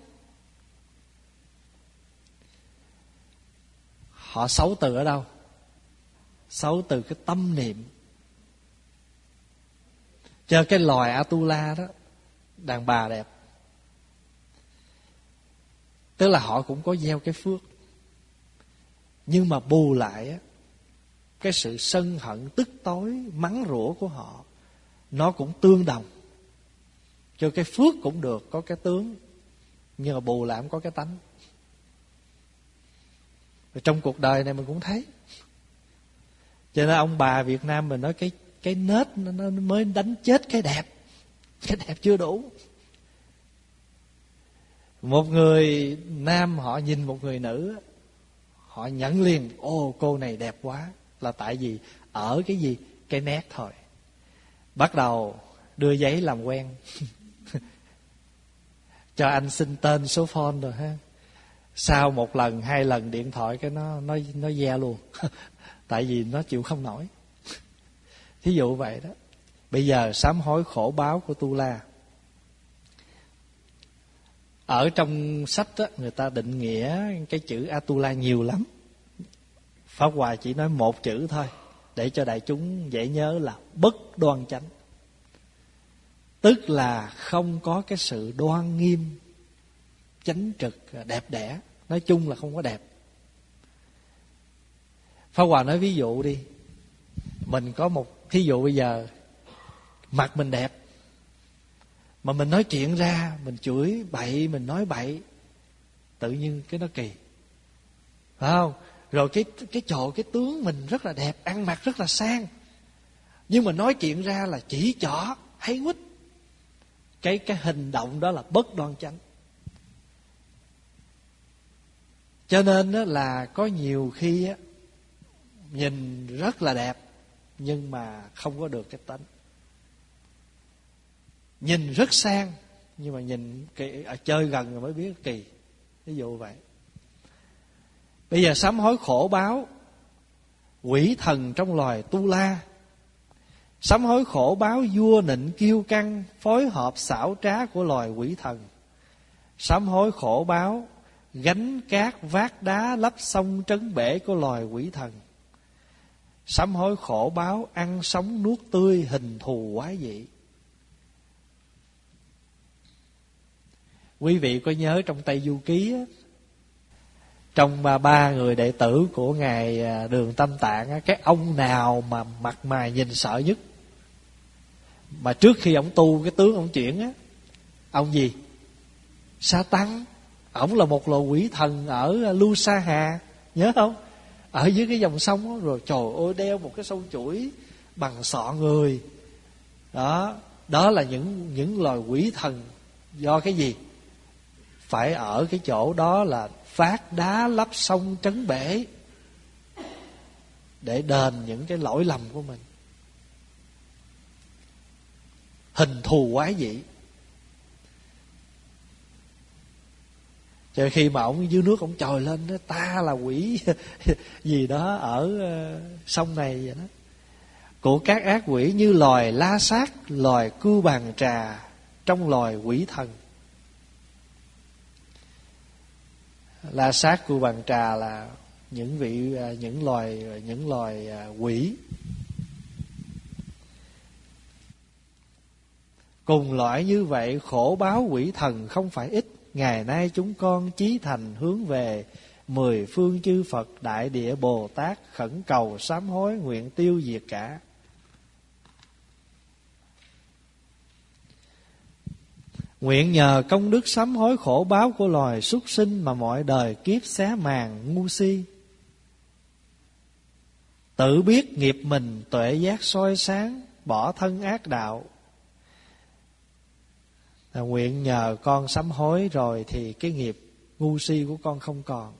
Họ xấu từ ở đâu? Xấu từ cái tâm niệm. Cho cái loài Atula đó, đàn bà đẹp, tức là họ cũng có gieo cái phước, nhưng mà bù lại á, cái sự sân hận tức tối mắng rủa của họ nó cũng tương đồng. Cho cái phước cũng được, có cái tướng, nhưng mà bù lại cũng có cái tánh. Rồi trong cuộc đời này mình cũng thấy. Cho nên ông bà Việt Nam mình nói cái nết nó mới đánh chết cái đẹp. Cái đẹp chưa đủ. Một người nam họ nhìn một người nữ, họ nhận liền, ô cô này đẹp quá. Là tại vì ở cái gì? Cái nét thôi. Bắt đầu đưa giấy làm quen. Cho anh xin tên số phone rồi ha. Sau một lần, 2 lần điện thoại cái nó ve luôn. Tại vì nó chịu không nổi. Thí dụ vậy đó. Bây giờ sám hối khổ báo của Tu La. Ở trong sách đó, người ta định nghĩa cái chữ Atula nhiều lắm. Pháp Hòa chỉ nói một chữ thôi, để cho đại chúng dễ nhớ là bất đoan chánh. Tức là không có cái sự đoan nghiêm, chánh trực, đẹp đẽ. Nói chung là không có đẹp. Pháp Hòa nói ví dụ đi. Mình có một thí dụ bây giờ, mặt mình đẹp, mà mình nói chuyện ra, mình chửi bậy, mình nói bậy, tự nhiên cái nó kỳ, phải không? Rồi cái tướng mình rất là đẹp, ăn mặc rất là sang, nhưng mà nói chuyện ra là chỉ trỏ, hay quýt. Cái hành động đó là bất đoan chánh. Cho nên đó là có nhiều khi á, nhìn rất là đẹp nhưng mà không có được cái tánh. Nhìn rất sang nhưng mà nhìn ở chơi gần rồi mới biết kỳ. Ví dụ vậy. Bây giờ sám hối khổ báo quỷ thần trong loài Tu La. Sám hối khổ báo vua nịnh kiêu căng, phối hợp xảo trá của loài quỷ thần. Sám hối khổ báo gánh cát vác đá lấp sông trấn bể của loài quỷ thần. Sám hối khổ báo ăn sống nuốt tươi hình thù quái dị. Quý vị có nhớ trong Tây Du Ký á, trong 3 người đệ tử của Ngài Đường Tâm Tạng á, cái ông nào mà mặt mày nhìn sợ nhất? Mà trước khi ông tu cái tướng ông chuyển á, ông gì? Sa Tăng. Ổng là một loài quỷ thần ở Lu Sa Hà, nhớ không? Ở dưới cái dòng sông đó, rồi trời ơi đeo một cái sâu chuỗi bằng sọ người. Đó là những loài quỷ thần. Do cái gì? Phải ở cái chỗ đó là phát đá lấp sông trấn bể, để đền những cái lỗi lầm của mình. Hình thù quái dị. Cho khi mà ông dưới nước ông trồi lên đó, ta là quỷ gì đó ở sông này vậy đó. Của các ác quỷ như loài la sát, loài cưu bàn trà trong loài quỷ thần. La sát, cưu bàn trà là những loài quỷ. Cùng loại như vậy khổ báo quỷ thần không phải ít. Ngày nay chúng con chí thành hướng về 10 phương chư Phật Đại Địa Bồ Tát, khẩn cầu sám hối nguyện tiêu diệt cả. Nguyện nhờ công đức sám hối khổ báo của loài súc sinh mà mọi đời kiếp xé màn ngu si. Tự biết nghiệp mình tuệ giác soi sáng, bỏ thân ác đạo. Nguyện nhờ con sám hối rồi thì cái nghiệp ngu si của con không còn.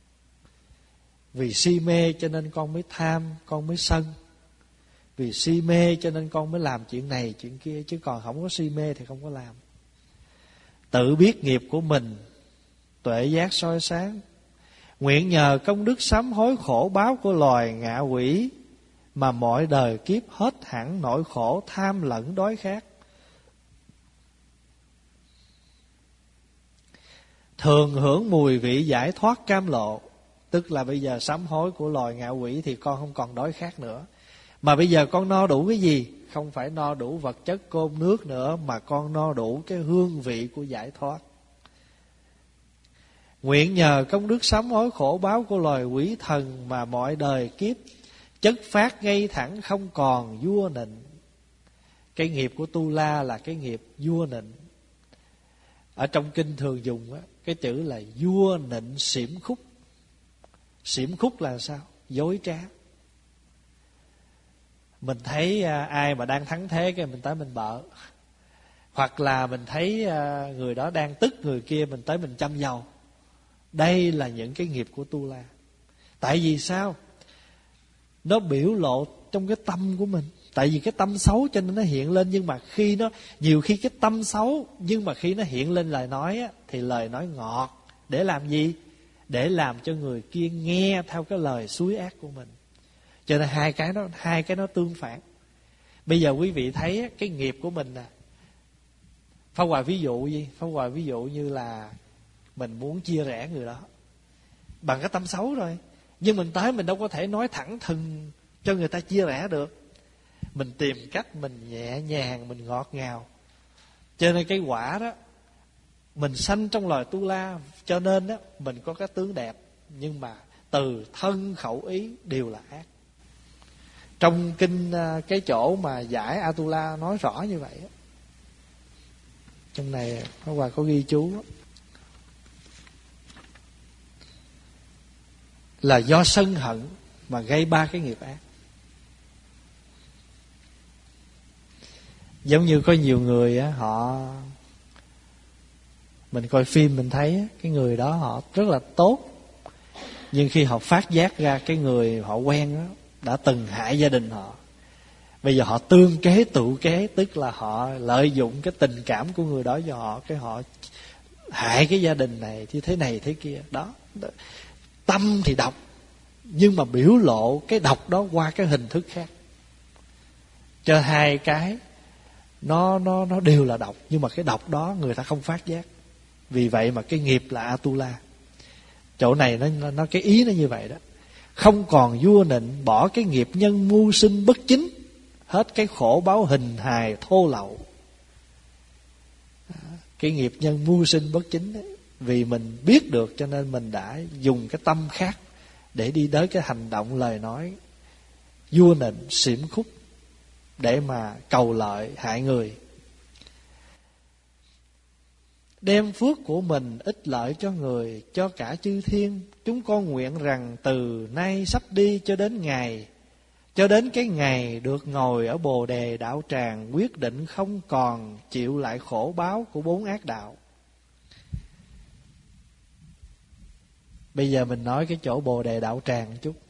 Vì si mê cho nên con mới tham, con mới sân. Vì si mê cho nên con mới làm chuyện này chuyện kia, chứ còn không có si mê thì không có làm. Tự biết nghiệp của mình, tuệ giác soi sáng. Nguyện nhờ công đức sám hối khổ báo của loài ngạ quỷ mà mọi đời kiếp hết hẳn nỗi khổ tham lẫn đói khát. Thường hưởng mùi vị giải thoát cam lộ. Tức là bây giờ sám hối của loài ngạ quỷ thì con không còn đói khát nữa, Mà bây giờ con no đủ cái gì? Không phải no đủ vật chất cơm nước nữa, mà con no đủ cái hương vị của giải thoát. Nguyện nhờ công đức sám hối khổ báo của loài quỷ thần mà mọi đời kiếp chất phát ngay thẳng không còn vua nịnh. Cái nghiệp của Tu La là cái nghiệp vua nịnh. Ở trong kinh thường dùng cái chữ là vua nịnh xỉm khúc. Xỉm khúc là sao? Dối trá. Mình thấy ai mà đang thắng thế cái mình tới mình bợ. Hoặc là mình thấy người đó đang tức người kia, mình tới mình châm dầu. Đây là những cái nghiệp của Tu La. Tại vì sao? Nó biểu lộ trong cái tâm của mình. Tại vì cái tâm xấu cho nên nó hiện lên. Nhưng mà khi nó, nhiều khi cái tâm xấu, nhưng mà khi nó hiện lên lời nói á, thì lời nói ngọt. Để làm gì? Để làm cho người kia nghe theo cái lời xúi ác của mình. Cho nên hai cái nó tương phản. Bây giờ quý vị thấy cái nghiệp của mình nè. Pháp Hòa ví dụ gì? Pháp Hòa ví dụ như là mình muốn chia rẽ người đó bằng cái tâm xấu rồi. Nhưng mình tới mình đâu có thể nói thẳng thừng cho người ta chia rẽ được. Mình tìm cách mình nhẹ nhàng, mình ngọt ngào. Cho nên cái quả đó, mình sanh trong loài Tu La, cho nên đó mình có cái tướng đẹp, nhưng mà từ thân khẩu ý đều là ác. Trong kinh cái chỗ mà giải Atula nói rõ như vậy. Trong này Pháp Hòa có ghi chú là do sân hận mà gây ba cái nghiệp ác. Giống như có nhiều người họ, mình coi phim mình thấy cái người đó họ rất là tốt, nhưng khi họ phát giác ra cái người họ quen đó đã từng hại gia đình họ, bây giờ họ tương kế tự kế, tức là họ lợi dụng cái tình cảm của người đó cho họ, cái họ hại cái gia đình này thế kia đó. Tâm thì độc, nhưng mà biểu lộ cái độc đó qua cái hình thức khác. Cho hai cái nó đều là độc, nhưng mà cái độc đó người ta không phát giác. Vì vậy mà cái nghiệp là Atula. Chỗ này nó cái ý nó như vậy đó. Không còn vua nịnh, bỏ cái nghiệp nhân mưu sinh bất chính, hết cái khổ báo hình hài thô lậu. Cái nghiệp nhân mưu sinh bất chính ấy, vì mình biết được cho nên mình đã dùng cái tâm khác để đi tới cái hành động lời nói vua nịnh xỉm khúc để mà cầu lợi hại người. Đem phước của mình ích lợi cho người, cho cả chư thiên. Chúng con nguyện rằng từ nay sắp đi cho đến cái ngày được ngồi ở Bồ Đề đạo tràng, quyết định không còn chịu lại khổ báo của bốn ác đạo. Bây giờ mình nói cái chỗ Bồ Đề đạo tràng một chút.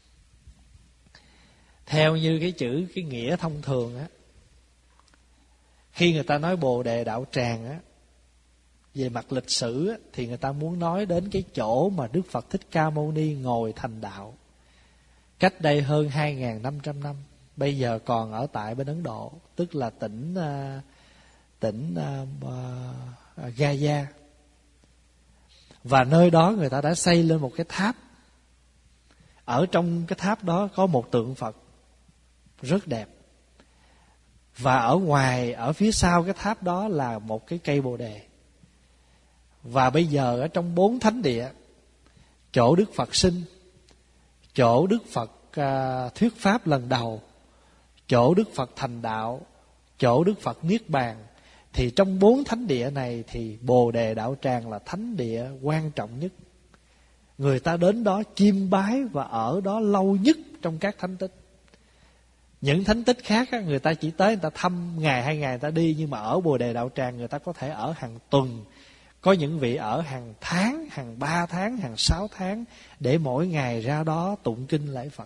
Theo như cái chữ, cái nghĩa thông thường á, khi người ta nói Bồ Đề đạo tràng á, về mặt lịch sử á, thì người ta muốn nói đến cái chỗ mà Đức Phật Thích Ca Mâu Ni ngồi thành đạo cách đây hơn 2.500 năm. Bây giờ còn ở tại bên Ấn Độ, tức là tỉnh Gaya. Và nơi đó người ta đã xây lên một cái tháp. Ở trong cái tháp đó có một tượng Phật rất đẹp. Và ở ngoài, ở phía sau cái tháp đó là một cái cây Bồ Đề. Và bây giờ ở trong 4 thánh địa, chỗ Đức Phật sinh, chỗ Đức Phật thuyết pháp lần đầu, chỗ Đức Phật thành đạo, chỗ Đức Phật niết bàn, thì trong 4 thánh địa này thì Bồ Đề đạo tràng là thánh địa quan trọng nhất. Người ta đến đó chiêm bái và ở đó lâu nhất trong các thánh tích. Những thánh tích khác á, người ta chỉ tới người ta thăm ngày 2 ngày người ta đi, nhưng mà ở Bồ Đề đạo tràng người ta có thể ở hàng tuần, có những vị ở hàng tháng, hàng 3 tháng, hàng 6 tháng, để mỗi ngày ra đó tụng kinh lễ Phật.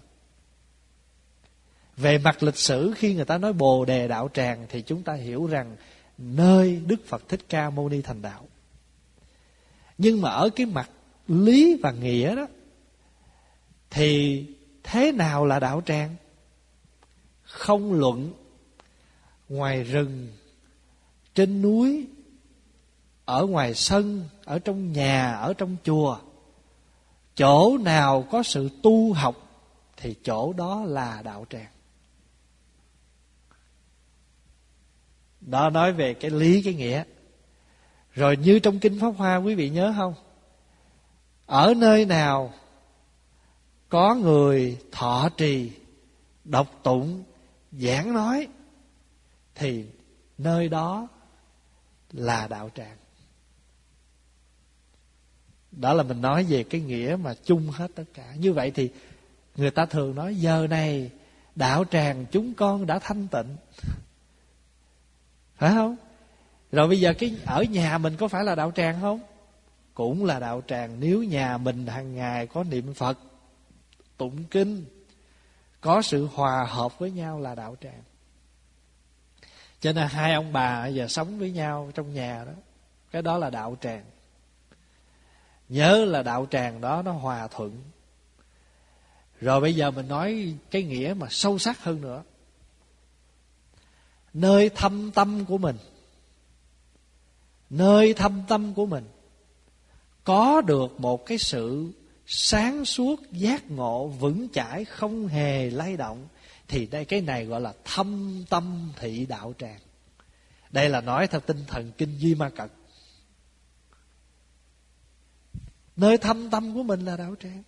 Về mặt lịch sử, khi người ta nói Bồ Đề đạo tràng thì chúng ta hiểu rằng nơi Đức Phật Thích Ca Mâu Ni thành đạo. Nhưng mà ở cái mặt lý và nghĩa đó, thì thế nào là đạo tràng? Không luận, ngoài rừng, trên núi, ở ngoài sân, ở trong nhà, ở trong chùa, chỗ nào có sự tu học thì chỗ đó là đạo tràng. Đó nói về cái lý cái nghĩa. Rồi như trong Kinh Pháp Hoa quý vị nhớ không? Ở nơi nào có người thọ trì, đọc tụng, giảng nói thì nơi đó là đạo tràng. Đó là mình nói về cái nghĩa mà chung hết tất cả. Như vậy thì người ta thường nói giờ này đạo tràng chúng con đã thanh tịnh, phải không? Rồi bây giờ cái ở nhà mình có phải là đạo tràng không? Cũng là đạo tràng. Nếu nhà mình hàng ngày có niệm Phật, tụng kinh, có sự hòa hợp với nhau là đạo tràng. Cho nên hai ông bà giờ sống với nhau trong nhà đó, cái đó là đạo tràng. Nhớ là đạo tràng đó nó hòa thuận. Rồi bây giờ mình nói cái nghĩa mà sâu sắc hơn nữa. Nơi thâm tâm của mình, nơi thâm tâm của mình có được một cái sự sáng suốt, giác ngộ, vững chãi, không hề lay động, thì đây cái này gọi là thâm tâm thị đạo tràng. Đây là nói theo tinh thần Kinh Duy Ma Cật. Nơi thâm tâm của mình là đạo tràng.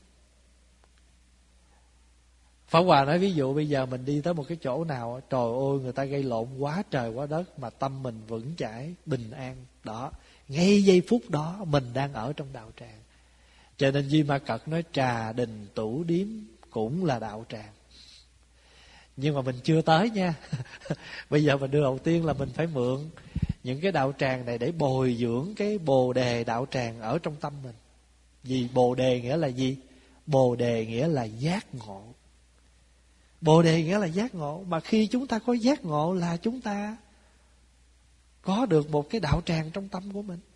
Pháp Hòa nói ví dụ bây giờ mình đi tới một cái chỗ nào, trời ơi người ta gây lộn quá trời quá đất, mà tâm mình vững chãi, bình an. Đó, ngay giây phút đó mình đang ở trong đạo tràng. Cho nên Duy Ma Cật nói trà đình tủ điếm cũng là đạo tràng. Nhưng mà mình chưa tới nha. Bây giờ mình đưa đầu tiên là mình phải mượn những cái đạo tràng này để bồi dưỡng cái bồ đề đạo tràng ở trong tâm mình. Vì bồ đề nghĩa là gì? Bồ đề nghĩa là giác ngộ. Bồ đề nghĩa là giác ngộ. Mà khi chúng ta có giác ngộ là chúng ta có được một cái đạo tràng trong tâm của mình.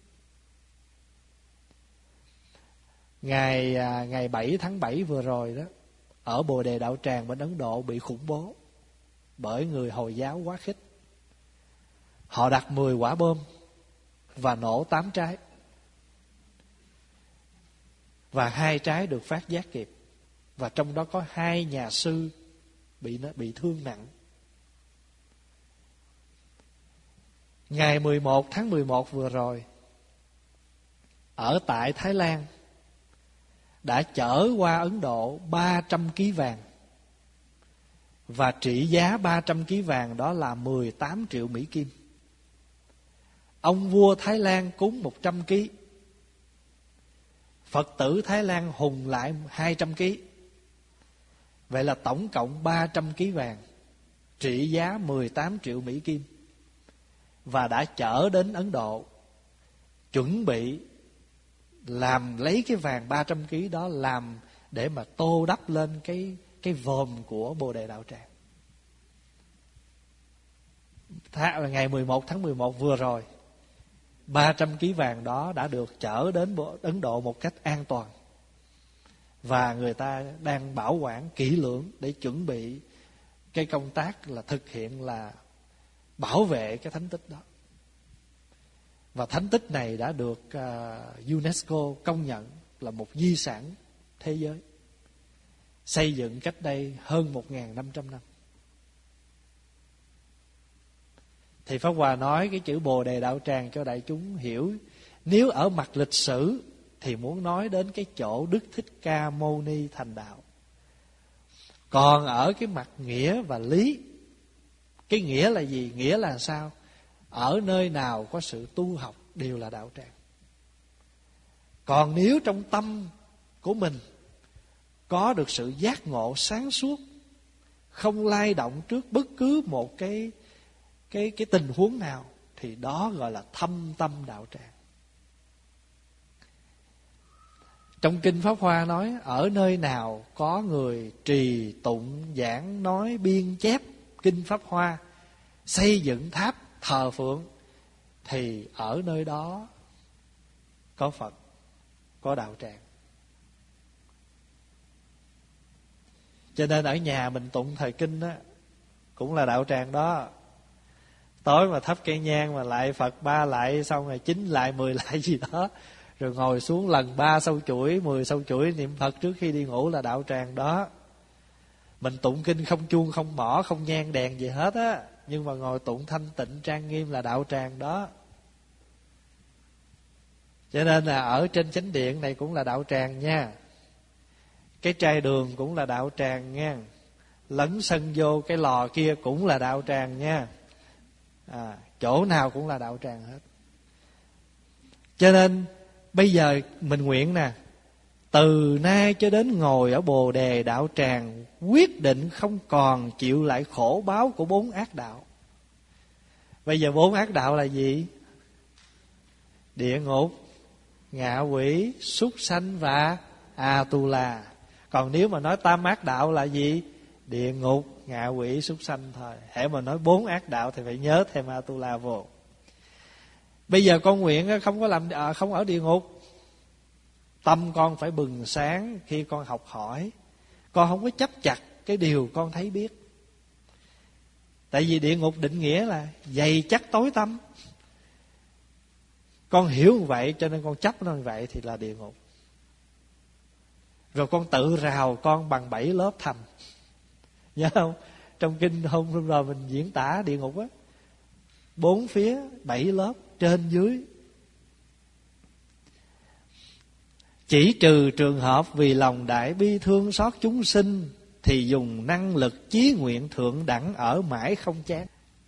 Ngày 7 tháng 7 vừa rồi đó, ở Bồ Đề Đạo Tràng bên Ấn Độ bị khủng bố bởi người Hồi giáo quá khích. Họ đặt 10 quả bom và nổ 8 trái, và 2 trái được phát giác kịp. Và trong đó có 2 nhà sư bị thương nặng. Ngày 11 tháng 11 vừa rồi, ở tại Thái Lan đã chở qua Ấn Độ 300 kg vàng. Và trị giá 300 kg vàng đó là 18 triệu Mỹ Kim. Ông vua Thái Lan cúng 100 kg, Phật tử Thái Lan hùng lại 200 kg. Vậy là tổng cộng 300 kg vàng, trị giá 18 triệu Mỹ Kim. Và đã chở đến Ấn Độ, chuẩn bị làm lấy cái vàng 300 kg đó làm để mà tô đắp lên cái vòm của Bồ Đề Đạo Tràng. Ngày 11 tháng 11 vừa rồi, 300 kg vàng đó đã được chở đến Ấn Độ một cách an toàn. Và người ta đang bảo quản kỹ lưỡng để chuẩn bị cái công tác là thực hiện là bảo vệ cái thánh tích đó. Và thánh tích này đã được UNESCO công nhận là một di sản thế giới, xây dựng cách đây hơn 1.500 năm. Thì Pháp Hòa nói cái chữ Bồ Đề Đạo Tràng cho đại chúng hiểu. Nếu ở mặt lịch sử thì muốn nói đến cái chỗ Đức Thích Ca Mâu Ni thành đạo. Còn ở cái mặt nghĩa và lý, cái nghĩa là gì? Nghĩa là sao? Ở nơi nào có sự tu học đều là đạo tràng. Còn nếu trong tâm của mình có được sự giác ngộ sáng suốt, không lay động trước bất cứ một cái tình huống nào, thì đó gọi là thâm tâm đạo tràng. Trong Kinh Pháp Hoa nói, ở nơi nào có người trì tụng giảng nói biên chép Kinh Pháp Hoa, xây dựng tháp thờ phượng, thì ở nơi đó có Phật, có đạo tràng. Cho nên ở nhà mình tụng thời kinh đó cũng là đạo tràng đó. Tối mà thắp cây nhang mà lại Phật 3 lại, xong rồi 9 lại 10 lại gì đó, rồi ngồi xuống lần 3 sâu chuỗi 10 sâu chuỗi niệm Phật trước khi đi ngủ là đạo tràng đó. Mình tụng kinh không chuông không mõ không nhang đèn gì hết á, nhưng mà ngồi tụng thanh tịnh trang nghiêm là đạo tràng đó. Cho nên là ở trên chánh điện này cũng là đạo tràng nha. Cái trai đường cũng là đạo tràng nha. Lấn sân vô cái lò kia cũng là đạo tràng nha. Chỗ nào cũng là đạo tràng hết. Cho nên bây giờ mình nguyện nè, từ nay cho đến ngồi ở Bồ Đề đạo tràng, quyết định không còn chịu lại khổ báo của 4 ác đạo. Bây giờ 4 ác đạo là gì? Địa ngục, ngạ quỷ, súc sanh và A-tu-la. Còn nếu mà nói 8 ác đạo là gì? Địa ngục, ngạ quỷ, súc sanh thôi. Hễ mà nói 4 ác đạo thì phải nhớ thêm A-tu-la vô. Bây giờ con nguyện không ở địa ngục. Tâm con phải bừng sáng khi con học hỏi. Con không có chấp chặt cái điều con thấy biết. Tại vì địa ngục định nghĩa là dày chắc tối tăm. Con hiểu như vậy cho nên con chấp nó như vậy thì là địa ngục. Rồi con tự rào con bằng 7 lớp thầm. Nhớ không? Trong kinh hôm rồi mình diễn tả địa ngục á, 4 phía 7 lớp, trên dưới. Chỉ trừ trường hợp vì lòng đại bi thương xót chúng sinh thì dùng năng lực chí nguyện thượng đẳng ở mãi không chán.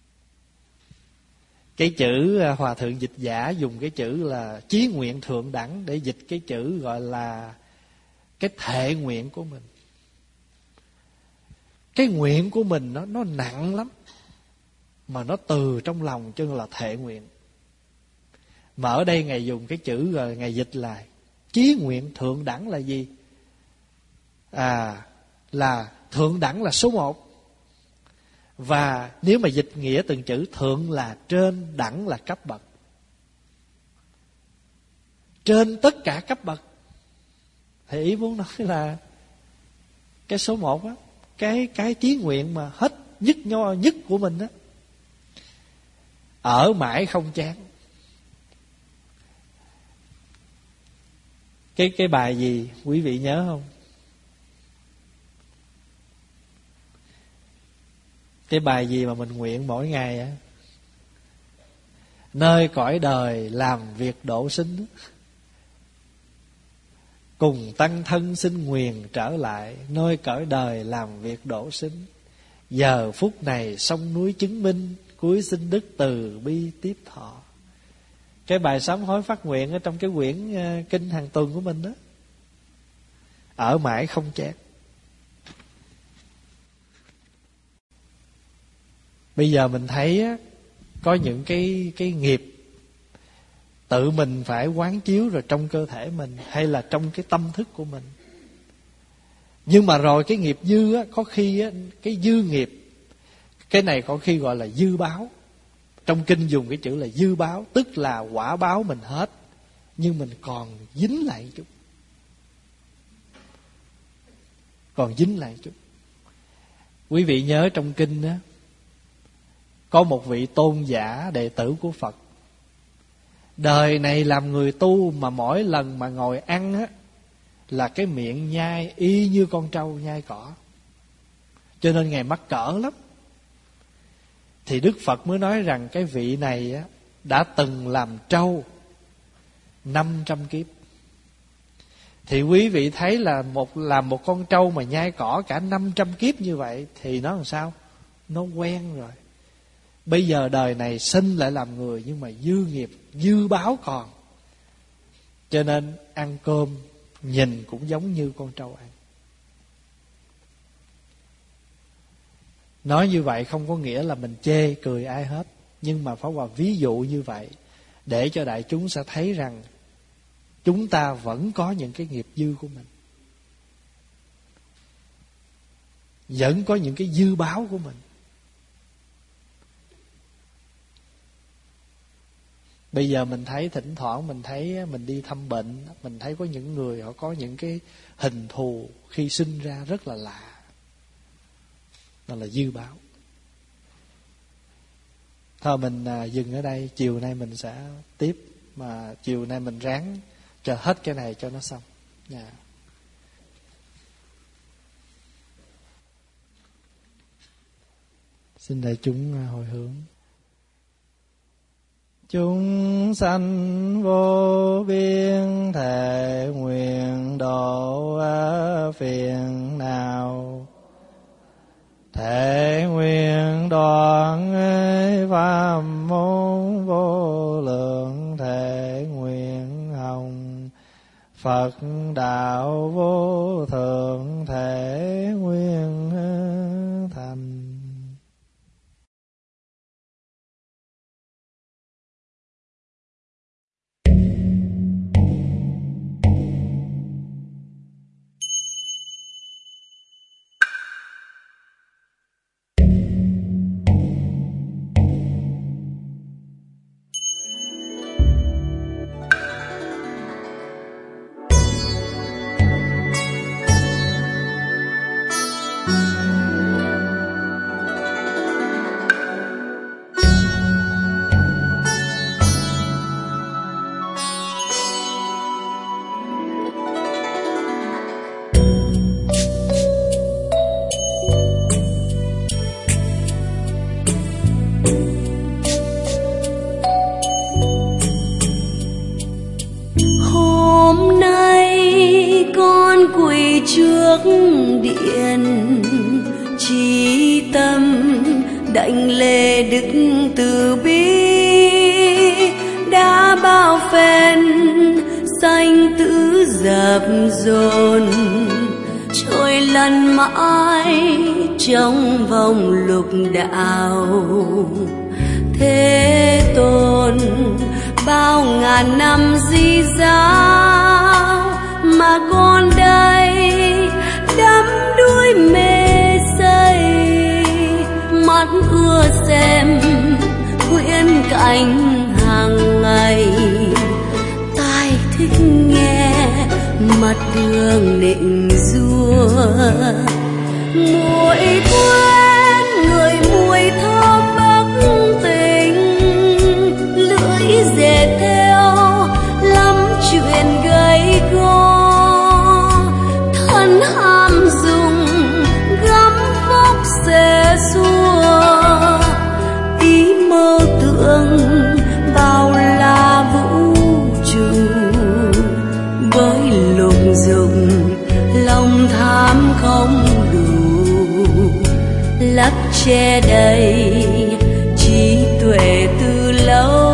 Cái chữ Hòa Thượng dịch giả dùng cái chữ là chí nguyện thượng đẳng để dịch cái chữ gọi là cái thệ nguyện của mình. Cái nguyện của mình nó nặng lắm, mà nó từ trong lòng cho nên là thệ nguyện. Mà ở đây Ngài dùng cái chữ rồi Ngài dịch là chí nguyện thượng đẳng là gì? Là thượng đẳng là số 1. Và nếu mà dịch nghĩa từng chữ, thượng là trên, đẳng là cấp bậc. Trên tất cả cấp bậc. Thì ý muốn nói là cái số 1 á, cái chí nguyện mà hết nhất của mình á, ở mãi không chán. Cái bài gì quý vị nhớ không? Cái bài gì mà mình nguyện mỗi ngày á? Nơi cõi đời làm việc độ sinh, cùng tăng thân xin nguyền trở lại. Nơi cõi đời làm việc độ sinh, giờ phút này sông núi chứng minh, cuối sinh đức từ bi tiếp thọ. Cái bài sám hối phát nguyện ở trong cái quyển kinh hàng tuần của mình đó. Ở mãi không chán. Bây giờ mình thấy á, có những cái nghiệp tự mình phải quán chiếu rồi trong cơ thể mình hay là trong cái tâm thức của mình. Nhưng mà rồi cái nghiệp dư á, có khi á, cái dư nghiệp, cái này có khi gọi là dư báo. Trong kinh dùng cái chữ là dư báo, tức là quả báo mình hết, nhưng mình còn dính lại chút. Còn dính lại chút. Quý vị nhớ trong kinh á, có một vị tôn giả đệ tử của Phật. Đời này làm người tu mà mỗi lần mà ngồi ăn á, là cái miệng nhai y như con trâu nhai cỏ. Cho nên Ngài mắc cỡ lắm. Thì Đức Phật mới nói rằng cái vị này á, đã từng làm trâu 500 kiếp. Thì quý vị thấy là làm một con trâu mà nhai cỏ cả 500 kiếp như vậy thì nó làm sao? Nó quen rồi. Bây giờ đời này sinh lại làm người, nhưng mà dư nghiệp, dư báo còn. Cho nên ăn cơm nhìn cũng giống như con trâu ăn. Nói như vậy không có nghĩa là mình chê cười ai hết, nhưng mà Pháp Hòa ví dụ như vậy để cho đại chúng sẽ thấy rằng chúng ta vẫn có những cái nghiệp dư của mình, vẫn có những cái dư báo của mình. Bây giờ mình thấy thỉnh thoảng mình thấy mình đi thăm bệnh, mình thấy có những người họ có những cái hình thù khi sinh ra rất là lạ. Đó là dư báo. Thôi mình dừng ở đây, chiều nay mình sẽ tiếp, mà chiều nay mình ráng cho hết cái này cho nó xong. Yeah. Xin đại chúng hồi hướng. Chúng sanh vô biên thể nguyện độ phiền não, thể nguyện đoạn pháp môn vô lượng, thể nguyện hồng Phật đạo vô thượng, thể nguyện thành. Trước điện chí tâm đảnh lễ đức từ bi, đã bao phen sanh tử dập dồn, trôi lần mãi trong vòng lục đạo. Thế Tôn bao ngàn năm di giáo, mà con đây đắm đuối mê say, mắt ưa xem quyển cảnh hàng ngày, tai thích nghe mặt đường nịnh rua. Mùi quen người mùi thơm bắc tình, lưỡi dệt theo lắm chuyện gây go. Thân ham dùng gắm vóc xề xua, ý mơ tưởng bao la vũ trụ. Với lục dục lòng tham không đủ, lấp che đầy trí tuệ từ lâu.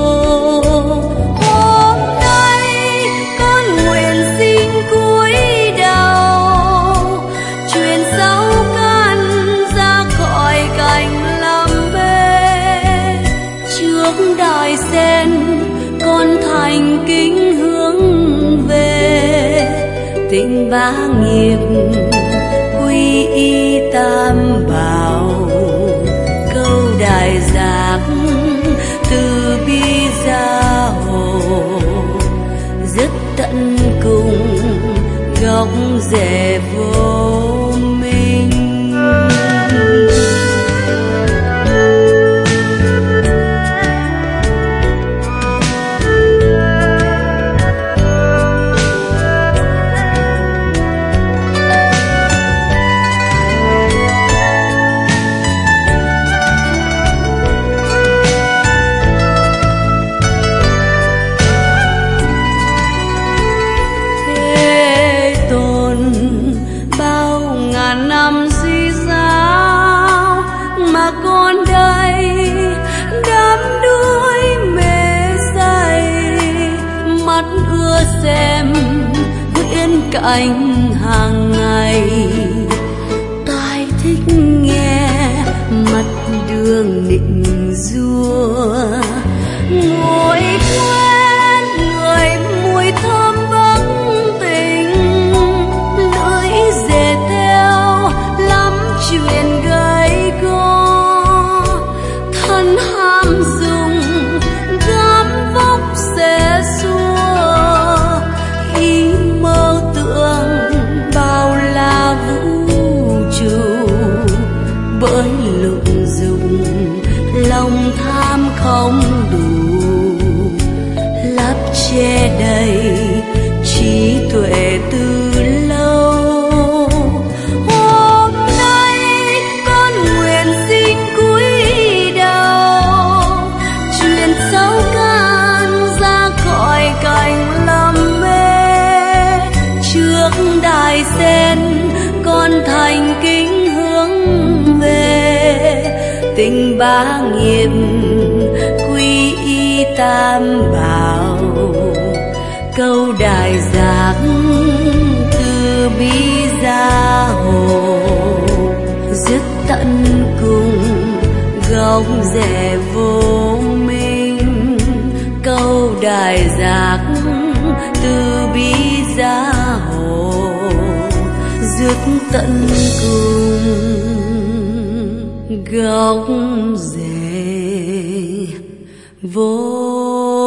Sen con thành kính hướng về, tình bá nghiệp quy y tam bảo. Câu đại giác từ bi gia hồ, rất tận cùng gốc rễ vô minh. Xem quyển cảnh hàng ngày, tai thích nghe mặt đường nịnh rua. Ngồi quen người mùi thơm bắc tình, lưỡi dệt theo lắm chuyện gây go. Thân ham dùng gắm vóc xề xua, bởi lục dục lòng tham không đài sen con thành kính hướng về, tình bá nghiệp quy y tam bảo, câu đại giác từ bi gia hộ, dứt tận cùng gốc rễ vô minh, câu đại giác từ bi gia hộ, dứt tận cùng gốc rễ vô